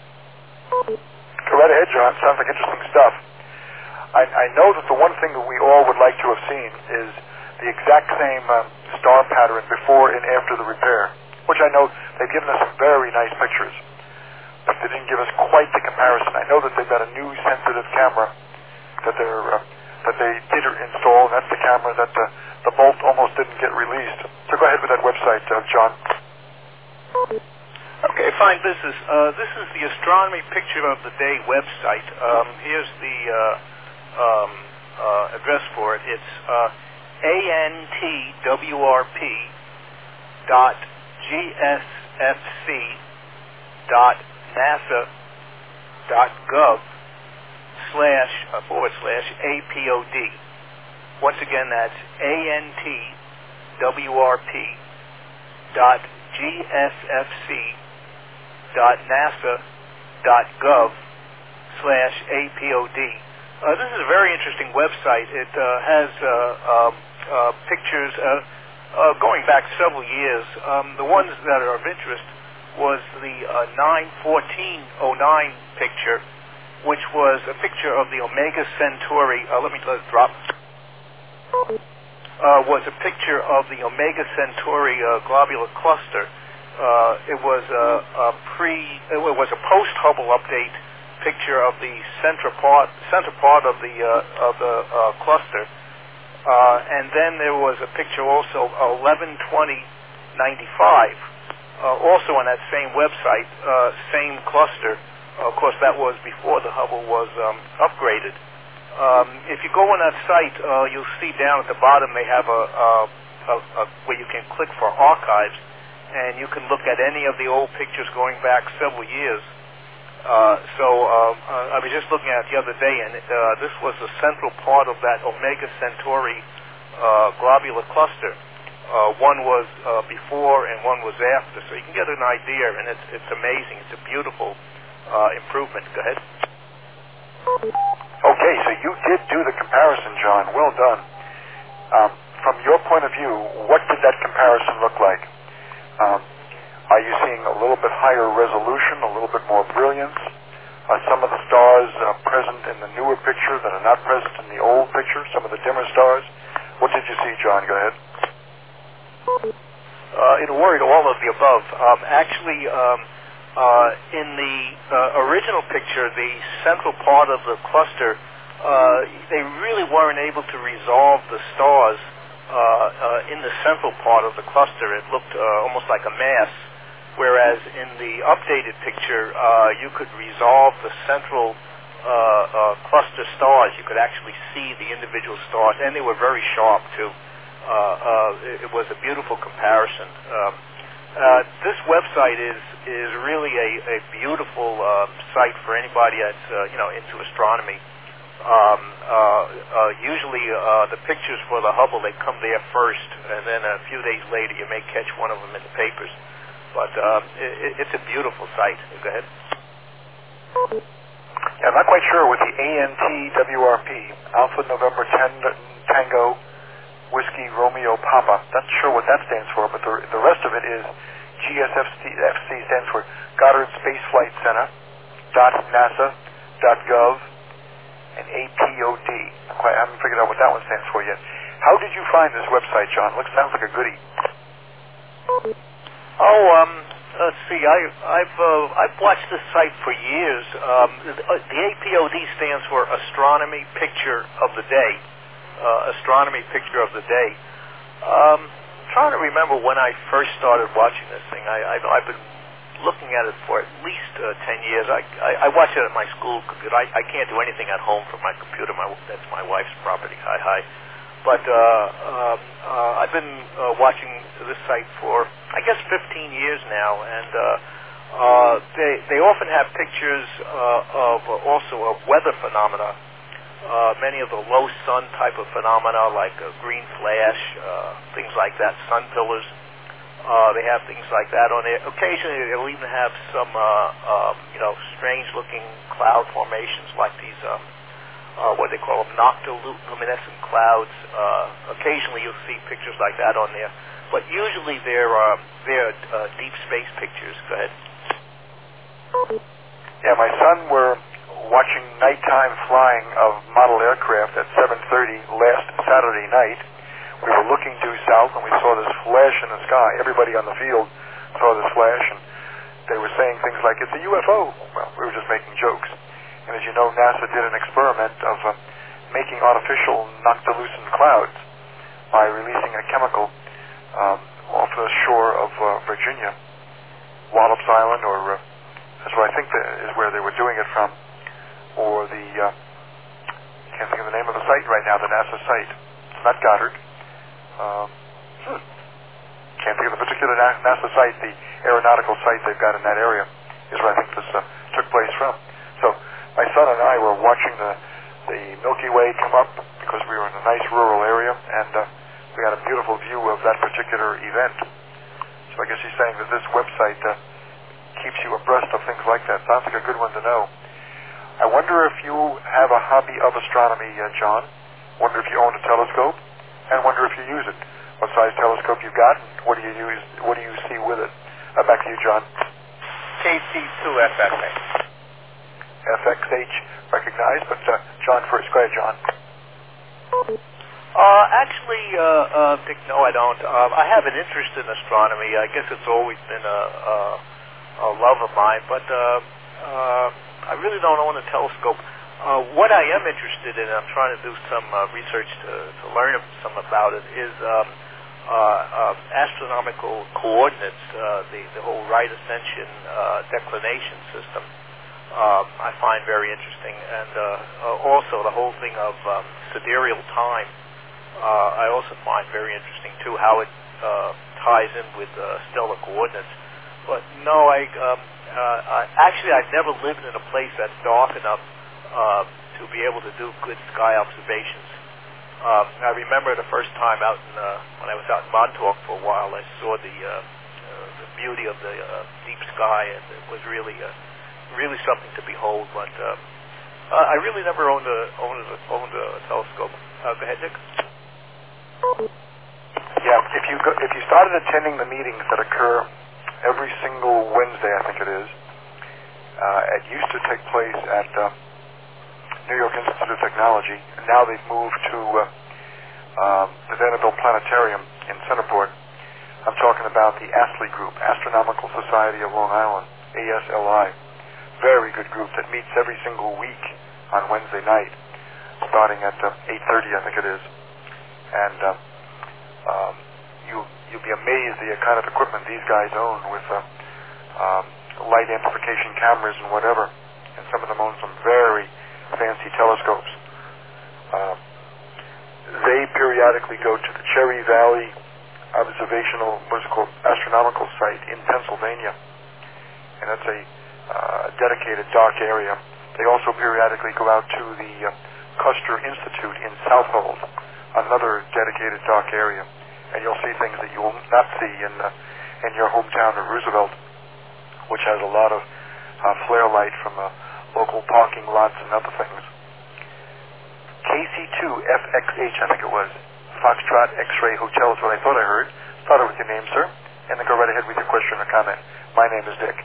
[SPEAKER 1] Go right ahead, John. Sounds like interesting stuff. I, I know that the one thing that we all would like to have seen is the exact same uh, star pattern before and after the repair, which I know they've given us some very nice pictures, but they didn't give us quite the comparison. I know that they've got a new sensitive camera that they're uh, that they did install, and that's the camera that the, the bolt almost didn't get released. So go ahead with that website, uh, John.
[SPEAKER 6] Okay, fine. This is uh, this is the Astronomy Picture of the Day website. Um, here's the uh, um, uh, address for it. It's uh, A N T W R P dot G S F C dot NASA dot gov slash uh, forward slash A P O D. Once again, that's A N T W R P dot G S F C dot NASA dot gov slash A P O D. Uh, this is a very interesting website. It uh, has uh, um, uh, pictures uh, uh, going back several years. Um, the ones that are of interest was the uh, nine fourteen oh nine picture, which was a picture of the Omega Centauri. Uh, let me let it drop. Uh, was a picture of the Omega Centauri uh, globular cluster. Uh, it was a, a pre. It was a post-Hubble update picture of the center part, center part of the uh, of the uh, cluster, uh, and then there was a picture also eleven twenty ninety-five, uh, also on that same website, uh, same cluster. Uh, of course, that was before the Hubble was um, upgraded. Um, if you go on that site, uh, you'll see down at the bottom they have a, a, a, a where you can click for archives, and you can look at any of the old pictures going back several years. Uh, so um, uh, I was just looking at it the other day, and uh, this was the central part of that Omega Centauri uh, globular cluster. Uh, one was uh, before and one was after, so you can get an idea, and it's, it's amazing. It's a beautiful uh, improvement. Go ahead.
[SPEAKER 1] Okay, so you did do the comparison, John. Well done. Um, from your point of view, what did that comparison look like? Um, are you seeing a little bit higher resolution, a little bit more brilliance? Are some of the stars uh, present in the newer picture that are not present in the old picture, some of the dimmer stars? What did you see, John? Go ahead.
[SPEAKER 6] Uh, in a word, all of the above. Um, actually, um, uh, in the uh, original picture, the central part of the cluster, uh, they really weren't able to resolve the stars uh, uh, in the central part of the cluster. It looked uh, almost like a mass. Whereas in the updated picture, uh, you could resolve the central uh, uh, cluster stars. You could actually see the individual stars, and they were very sharp, too. Uh, uh, it, it was a beautiful comparison. Um, uh, this website is is really a, a beautiful uh, site for anybody that's uh, you know into astronomy. Um, uh, uh, usually, uh, the pictures for the Hubble, they come there first, and then a few days later, you may catch one of them in the papers. But uh, it, it's a beautiful site. Go ahead.
[SPEAKER 1] Yeah, I'm not quite sure with the A N T W R P, Alpha November ten Tango Whiskey Romeo Papa. Not sure what that stands for, but the, the rest of it is G S F C stands for Goddard Space Flight Center, dot NASA, dot gov, and A P O D. I haven't figured out what that one stands for yet. How did you find this website, John? Looks sounds like a goodie.
[SPEAKER 6] Oh, um, let's see. I, I've uh, I've watched this site for years. Um, the, uh, the A P O D stands for Astronomy Picture of the Day. Uh, astronomy Picture of the Day. Um, I'm trying to remember when I first started watching this thing. I, I, I've been looking at it for at least uh, ten years. I, I, I watch it at my school computer. I, I can't do anything at home from my computer. My, that's my wife's property. Hi, hi. But uh, um, uh, I've been uh, watching this site for, I guess, fifteen years now, and uh, uh, they they often have pictures uh, of uh, also of weather phenomena, uh, many of the low sun type of phenomena like a green flash, uh, things like that, sun pillars. Uh, they have things like that on there. Occasionally, they'll even have some, uh, um, you know, strange-looking cloud formations like these. Um, Uh, what they call them, noctiluminescent clouds. Uh, occasionally you'll see pictures like that on there. But usually they're, uh, they're uh, deep space pictures. Go ahead.
[SPEAKER 1] Yeah, my son were watching nighttime flying of model aircraft at seven thirty last Saturday night. We were looking due south and we saw this flash in the sky. Everybody on the field saw this flash and they were saying things like, it's a U F O. Well, we were just making jokes. And as you know, NASA did an experiment of uh, making artificial noctilucent clouds by releasing a chemical um, off the shore of uh, Virginia, Wallops Island, or uh, that's where I think that is where they were doing it from, or the, uh, can't think of the name of the site right now, the NASA site. It's not Goddard. Um, hmm. Can't think of the particular Na- NASA site, the aeronautical site they've got in that area is where I think this uh, took place from. So my son and I were watching the, the Milky Way come up because we were in a nice rural area, and uh, we had a beautiful view of that particular event. So I guess he's saying that this website uh, keeps you abreast of things like that. Sounds like a good one to know. I wonder if you have a hobby of astronomy, uh, John. Wonder if you own a telescope, and wonder if you use it. What size telescope you've got, and what do you use? What do you see with it? Uh, back to you, John.
[SPEAKER 2] K C two F X H.
[SPEAKER 1] F X H recognized, but uh, John first. Go ahead, John.
[SPEAKER 6] Uh, actually, uh, uh, Dick, no, I don't. Uh, I have an interest in astronomy. I guess it's always been a, a, a love of mine, but uh, uh, I really don't own a telescope. Uh, what I am interested in, I'm trying to do some uh, research to, to learn some about it, is um, uh, uh, astronomical coordinates, uh, the, the whole right ascension uh, declination system. Um, I find very interesting, and uh, uh, also the whole thing of um, sidereal time. Uh, I also find very interesting too how it uh, ties in with uh, stellar coordinates. But no, I, um, uh, I actually I've never lived in a place that's dark enough uh, to be able to do good sky observations. Um, I remember the first time out in, uh, when I was out in Montauk for a while, I saw the uh, uh, the beauty of the uh, deep sky, and it was really uh, really something to behold. But uh, uh, I really never owned a owned a, owned a telescope. Uh, go ahead, Dick.
[SPEAKER 1] Yeah, if you go, if you started attending the meetings that occur every single Wednesday, I think it is, uh, it used to take place at uh, New York Institute of Technology, and now they've moved to uh, um, the Vanderbilt Planetarium in Centerport. I'm talking about the ASLI group, Astronomical Society of Long Island, A S L I. Very good group that meets every single week on Wednesday night, starting at uh, eight thirty, I think it is. And uh, um, you, you'll be amazed at the kind of equipment these guys own with uh, um, light amplification cameras and whatever. And some of them own some very fancy telescopes. Uh, they periodically go to the Cherry Valley observational, what is it called, astronomical site in Pennsylvania, and that's a uh, dedicated dark area. They also periodically go out to the uh, Custer Institute in Southold, another dedicated dark area, and you'll see things that you will not see in uh, in your hometown of Roosevelt, which has a lot of uh, flare light from uh, local parking lots and other things. K C two F X H, I think it was. Foxtrot X-Ray Hotel is what I thought I heard. Start with your name, sir, and then go right ahead with your question or comment. My name is Dick.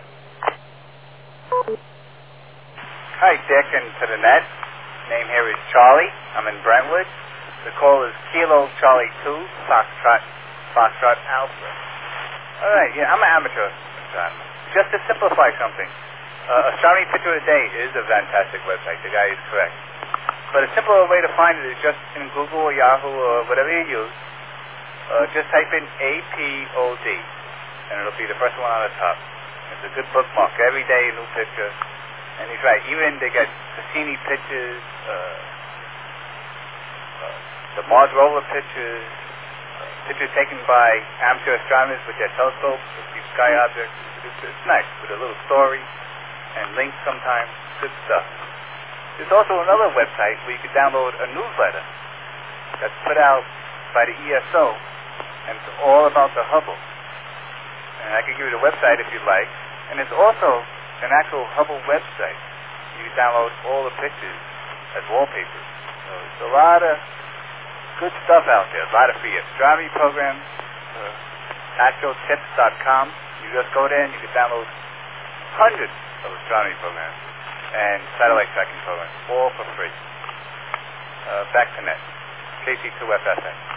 [SPEAKER 7] Hi, Dick, and to the net. Name here is Charlie. I'm in Brentwood. The call is Kilo Charlie two, Foxtrot, Foxtrot Alpha. All right, yeah, I'm an amateur astronomer. Just to simplify something, uh, Astronomy Picture of the Day is a fantastic website. The guy is correct. But a simpler way to find it is just in Google or Yahoo or whatever you use. Uh, just type in A P O D, and it'll be the first one on the top. It's a good bookmark. Every day a new picture. And he's right. Even they get Cassini pictures, uh, uh, the Mars rover pictures, uh, pictures taken by amateur astronomers with their telescopes, with these sky objects. It's, it's nice with a little story and links sometimes. Good stuff. There's also another website where you can download a newsletter that's put out by the E S O, and it's all about the Hubble. And I can give you the website if you'd like. And it's also an actual Hubble website. You can download all the pictures as wallpapers. So it's a lot of good stuff out there. A lot of free astronomy programs. Uh, astrotips dot com. You just go there and you can download hundreds of astronomy programs and satellite tracking programs, all for free. Uh, back to net. K C two F F N.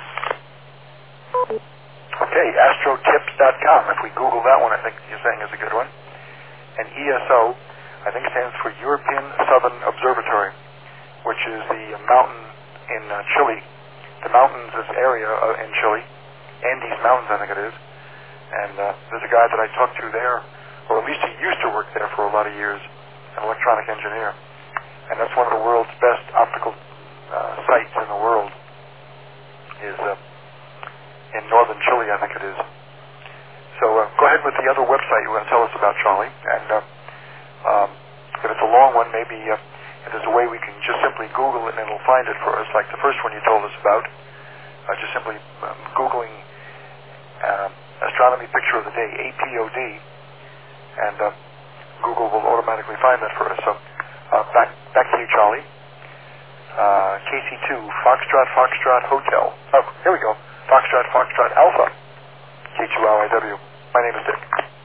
[SPEAKER 1] Okay, astrotips dot com. If we Google that one, I think you're saying is a good one. And E S O, I think stands for European Southern Observatory, which is the mountain in uh, Chile. The mountains, this area uh, in Chile, Andes Mountains, I think it is. And uh, there's a guy that I talked to there, or at least he used to work there for a lot of years, an electronic engineer, and that's one of the world's best optical uh, sites in the world, is uh, in northern Chile, I think it is. So uh, go ahead with the other website you want to tell us about, Charlie, and uh, um, if it's a long one, maybe uh, if there's a way we can just simply Google it and it'll find it for us, like the first one you told us about, uh, just simply um, Googling uh, Astronomy Picture of the Day, A P O D, and uh, Google will automatically find that for us. So uh, back back to you, Charlie. Uh, K C two, Foxtrot, Foxtrot Hotel. Oh, here we go. Foxtrot, Foxtrot Alpha, K two L I W. My name is Dick.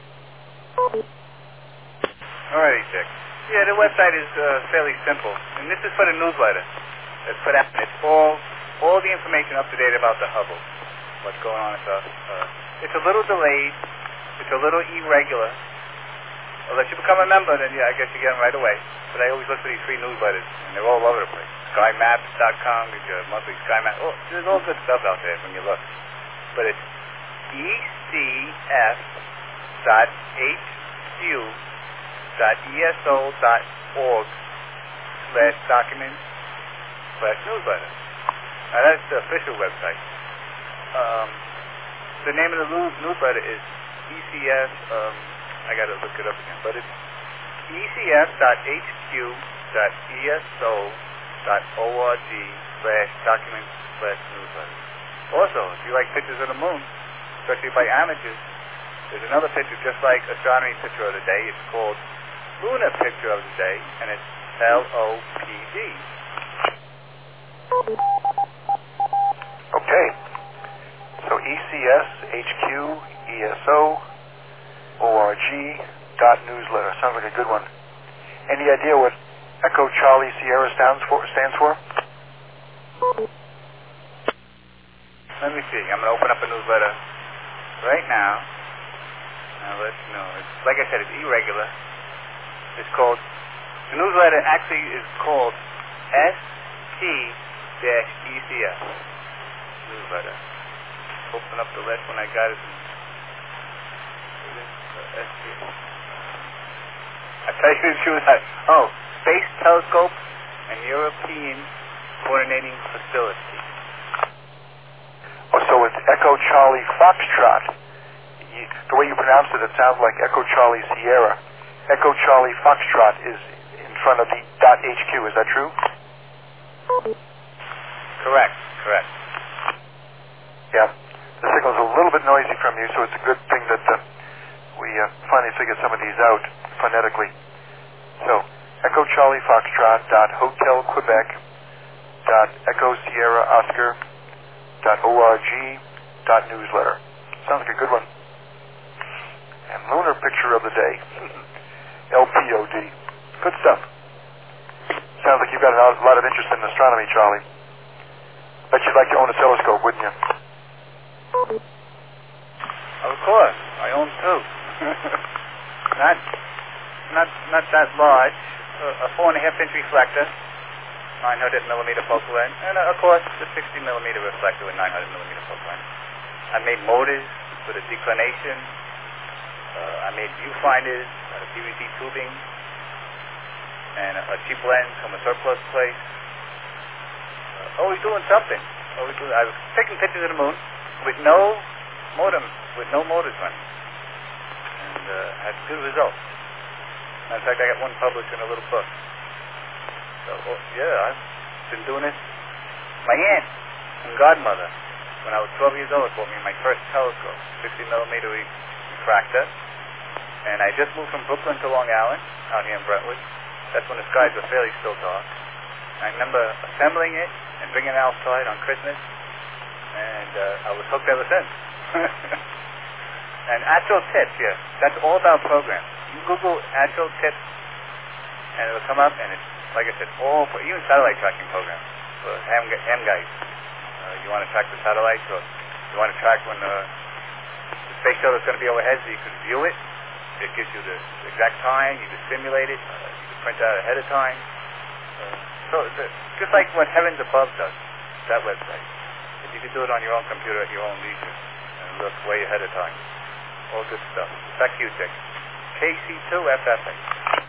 [SPEAKER 7] Alrighty, Dick. Yeah, the website is uh, fairly simple, and this is for the newsletter. It's put out. It's all all the information up to date about the Hubble, what's going on and stuff. Uh, it's a little delayed. It's a little irregular. Unless you become a member, then yeah, I guess you get them right away. But I always look for these free newsletters, and they're all over the place. sky maps dot com, get your monthly sky map. Oh, there's all good stuff out there when you look. But it's E C F dot H Q dot E S O dot org slash documents slash newsletter. Now that's the official website. Um, the name of the newsletter is E C S. Um, I got to look it up again, but it's E C F dot H Q dot E S O dot org slash documents slash newsletter. Also, if you like pictures of the moon, especially by amateurs, there's another picture just like Astronomy Picture of the Day. It's called lunar picture of the day, and it's L O P D.
[SPEAKER 1] Okay. So E C S, H Q, E S O, O R G, dot newsletter. Sounds like a good one. Any idea what Echo Charlie Sierra stands for? Stands for?
[SPEAKER 7] Let me see. I'm going to open up a newsletter right now. Now let's know. It's, like I said, it's irregular. It's called, the newsletter actually is called S T E C S newsletter. Open up the last one I got. Is S T. I tell you the truth. I, oh, Space Telescope and European Coordinating Facility.
[SPEAKER 1] Oh, so it's Echo Charlie Foxtrot. You, the way you pronounce it, it sounds like Echo Charlie Sierra. Echo Charlie Foxtrot is in front of the .hq. Is that true?
[SPEAKER 7] Correct. Correct.
[SPEAKER 1] Yeah. The signal's a little bit noisy from you, so it's a good thing that uh, we uh, finally figured some of these out phonetically. So, Echo Charlie Foxtrot dot Hotel Quebec dot Echo Sierra Oscar dot org dot newsletter. Sounds like a good one. And lunar picture of the day. L P O D. Good stuff. Sounds like you've got a lot of interest in astronomy, Charlie. Bet you'd like to own a telescope, wouldn't you?
[SPEAKER 7] Of course. I own two. not, not, not that large. Uh, a four and a half inch reflector, nine hundred millimeter focal length, and uh, of course the sixty millimeter reflector with nine hundred millimeter focal length. I made motors for the declination. Uh, I made viewfinders out of P V C tubing and a, a cheap lens from a surplus place. Uh, always doing something. Always doing. I was taking pictures of the moon with no modem, with no motors running, and uh, had good results. Matter of fact, I got one published in a little book. So, oh, yeah, I've been doing this. My aunt and godmother, when I was twelve years old, bought me my first telescope, sixty millimeter refractor. And I just moved from Brooklyn to Long Island, out here in Brentwood. That's when the skies were fairly still dark. I remember assembling it and bringing it outside on Christmas, and uh, I was hooked ever since. And Astro Tips, yeah, that's all about programs. You Google Astro Tips, and it'll come up, and it's, like I said, all for, even satellite tracking programs for ham, ham guys. Uh, you want to track the satellites, or you want to track when the, the space shuttle is going to be overhead so you can view it. It gives you the exact time. You can simulate it. Uh, you can print out ahead of time. Uh, so the, just like what Heavens Above does, that website. If you can do it on your own computer at your own leisure and look way ahead of time. All good stuff. Back to you, Dick. K C two F F A.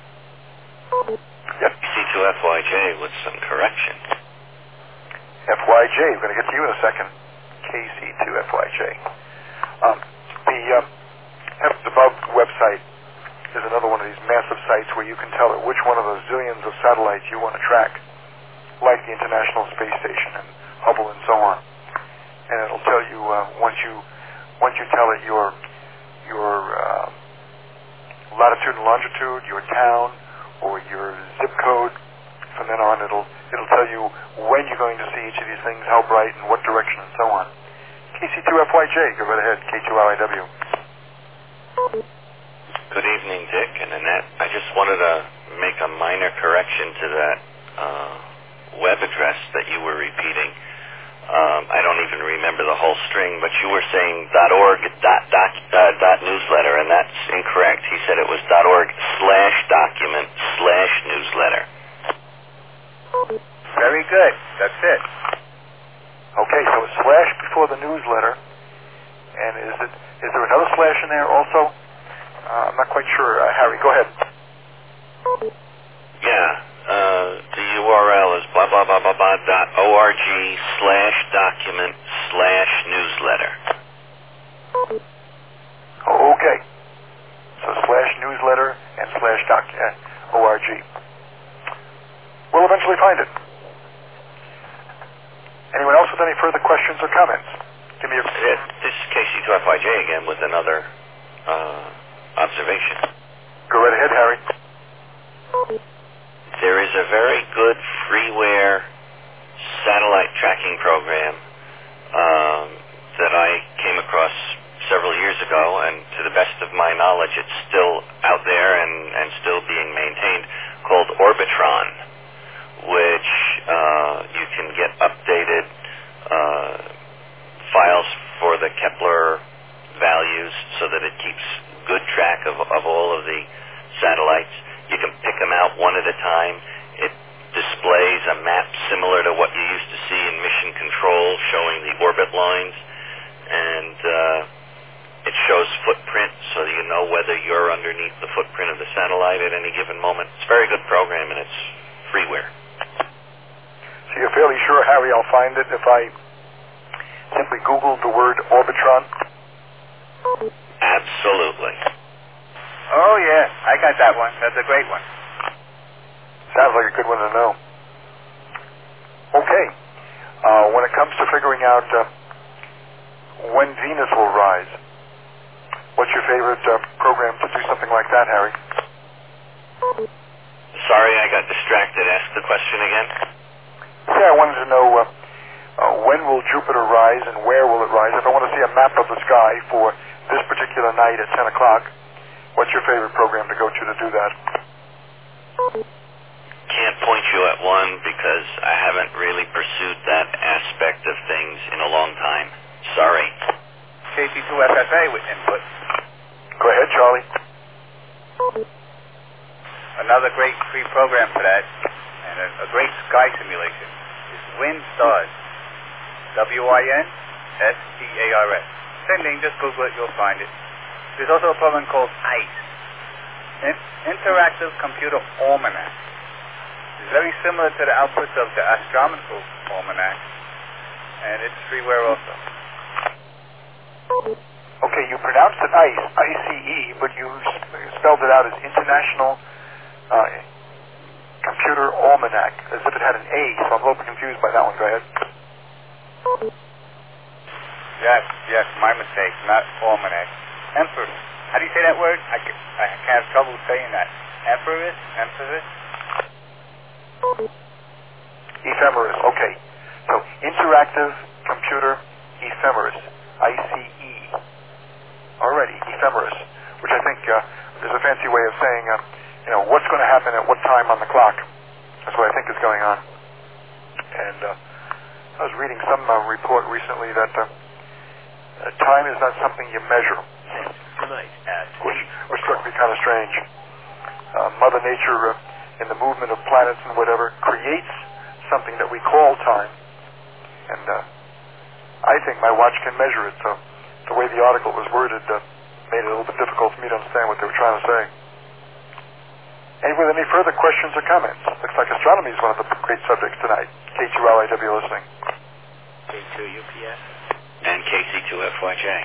[SPEAKER 1] Yep.
[SPEAKER 8] C two F Y J with some correction.
[SPEAKER 1] F Y J, we're going to get to you in a second. K C two F Y J. Um, the uh, Heavens Above website is another one of these massive sites where you can tell it which one of those zillions of satellites you want to track, like the International Space Station and Hubble and so on. And it'll tell you uh, once you once you tell it your your uh, latitude and longitude, your town, or your zip code. From then on, it'll it'll tell you when you're going to see each of these things, how bright, and what direction, and so on. K C two F Y J, go right ahead. K two L I W.
[SPEAKER 8] Good evening, Dick and Annette. I just wanted to make a minor correction to that uh, web address that you were repeating. Um, I don't even remember the whole string, but you were saying .org dot, doc, uh, dot newsletter, and that's incorrect. He said it was .org slash document slash newsletter.
[SPEAKER 7] Very good. That's it.
[SPEAKER 1] Okay, so it's slash before the newsletter, and is it is there another slash in there also? Uh, I'm not quite sure. Uh, Harry, go ahead.
[SPEAKER 8] Yeah, uh, the U R L is blah blah blah blah blah dot org slash document slash newsletter.
[SPEAKER 1] Oh, okay. So slash newsletter and slash doc uh, org. We'll eventually find it. Anyone else with any further questions or comments? Give me a...
[SPEAKER 8] It, this is K C two F Y J again with another uh, observation.
[SPEAKER 1] Go right ahead, Harry.
[SPEAKER 8] there's a very good freeware satellite tracking program um, that I came across several years ago, and to the best of my knowledge, it's still out there and, and still being maintained, called Orbitron, which uh, you can get updated uh, files for the Kepler values so that it keeps good track of, of all of the satellites. You can pick them out one at a time. It displays a map similar to what you used to see in mission control, showing the orbit lines, and uh, it shows footprint so you know whether you're underneath the footprint of the satellite at any given moment. It's a very good program, and it's freeware.
[SPEAKER 1] So you're fairly sure, Harry, I'll find it if I simply Google the word Orbitron?
[SPEAKER 8] Absolutely.
[SPEAKER 7] Oh, yeah, I got that one. That's a great one.
[SPEAKER 1] Sounds like a good one to know. Okay. Uh, when it comes to figuring out uh, when Venus will rise, what's your favorite uh, program to do something like that, Harry?
[SPEAKER 8] Sorry, I got distracted. Ask the question again.
[SPEAKER 1] Yeah, I wanted to know uh, uh, when will Jupiter rise and where will it rise? If I want to see a map of the sky for this particular night at ten o'clock, what's your favorite program to go to to do that?
[SPEAKER 8] Can't point you at one because I haven't really pursued that aspect of things in a long time. Sorry.
[SPEAKER 7] K C two F F A with input.
[SPEAKER 1] Go ahead, Charlie.
[SPEAKER 7] Another great free program for that, and a, a great sky simulation, is WinStars. W I N S T A R S. Same thing, just Google it, you'll find it. There's also a program called ICE, In- Interactive Computer Almanac. It's very similar to the outputs of the Astronomical Almanac, and it's freeware also.
[SPEAKER 1] Okay, you pronounced it ICE, I C E, but you spelled it out as International uh, Computer Almanac, as if it had an A, so I'm a little bit confused by that one. Go ahead.
[SPEAKER 7] Yes, yes, my mistake, not almanac. Emperor. How do you say that word? I, can, I have trouble saying that. Emperor? Emphasis?
[SPEAKER 1] Ephemeris, okay. So, Interactive Computer Ephemeris, I C E. Alrighty, Ephemeris, which I think uh, is a fancy way of saying, uh, you know, what's going to happen at what time on the clock. That's what I think is going on. And uh, I was reading some uh, report recently that uh, uh, time is not something you measure,
[SPEAKER 2] Tonight at
[SPEAKER 1] which, which struck me kind of strange. Uh, Mother Nature, uh, in the movement of planets and whatever, creates something that we call time. And uh, I think my watch can measure it, so the way the article was worded uh, made it a little bit difficult for me to understand what they were trying to say. Anyway, any further questions or comments? Looks like astronomy is one of the great subjects tonight. K two L I W listening.
[SPEAKER 2] K two U P S.
[SPEAKER 8] And K C two F Y J.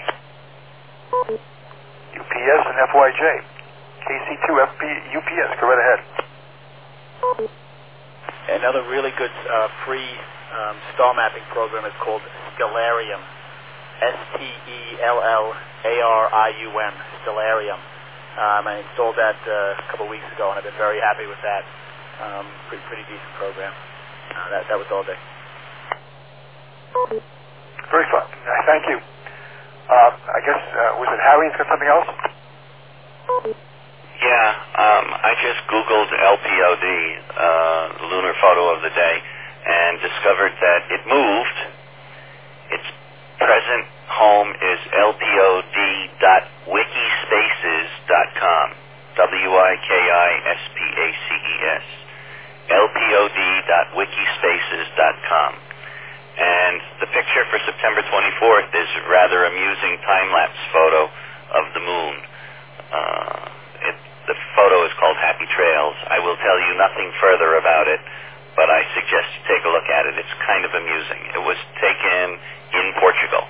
[SPEAKER 1] U P S and F Y J. K C two F P U P S, go right ahead.
[SPEAKER 9] Another really good uh, free um, star mapping program is called Stellarium. S T E L L A R I U M. Stellarium. Um, I installed that uh, a couple of weeks ago, and I've been very happy with that. Um, pretty, pretty decent program. Uh, that, that was all day.
[SPEAKER 1] Very fun. Uh, thank you. Uh, I guess, uh, was it Harry's got something else?
[SPEAKER 8] Yeah, um, I just Googled L P O D, uh, Lunar Photo of the Day, and discovered that it moved. Its present home is L P O D dot wikispaces dot com. W I K I S P A C E S. L P O D dot wikispaces dot com. And the picture for September twenty-fourth is a rather amusing time-lapse photo of the moon. Uh, it, the photo is called Happy Trails. I will tell you nothing further about it, but I suggest you take a look at it. It's kind of amusing. It was taken in Portugal.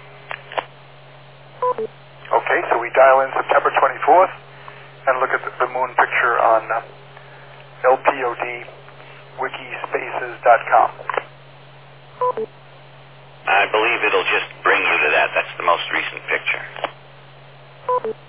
[SPEAKER 1] Okay, so we dial in September twenty-fourth and look at the, the moon picture on uh, L P O D wikispaces dot com.
[SPEAKER 8] I believe it'll just bring you to that. That's the most recent picture.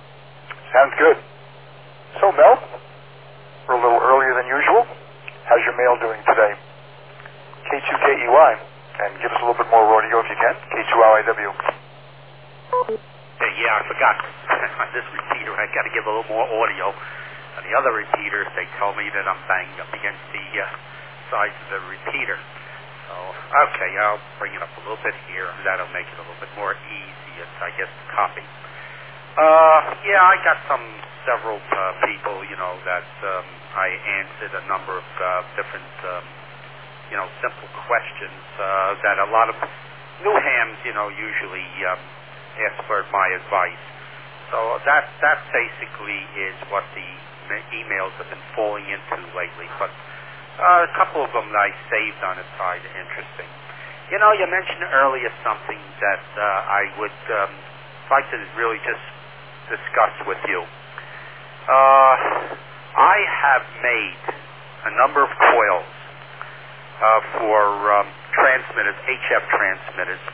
[SPEAKER 1] Sounds good. So, Mel, we're a little earlier than usual. How's your mail doing today? K two K E Y, and give us a little bit more audio if you can. K two L I W.
[SPEAKER 5] Hey, yeah, I forgot. On this repeater, I got to give a little more audio. On the other repeaters, they tell me that I'm banging up against the uh, sides of the repeater. So, okay, I'll bring it up a little bit here. That'll make it a little bit more easy, I guess, to copy. Uh, yeah, I got some several uh, people, you know, that um, I answered a number of uh, different, um, you know, simple questions uh, that a lot of new hams, you know, usually um, ask for my advice. So that that basically is what the emails have been falling into lately. But uh, a couple of them that I saved on the side are interesting. You know, you mentioned earlier something that uh, I would um, like to really just discuss with you. Uh, I have made a number of coils uh, for um, transmitters, H F transmitters,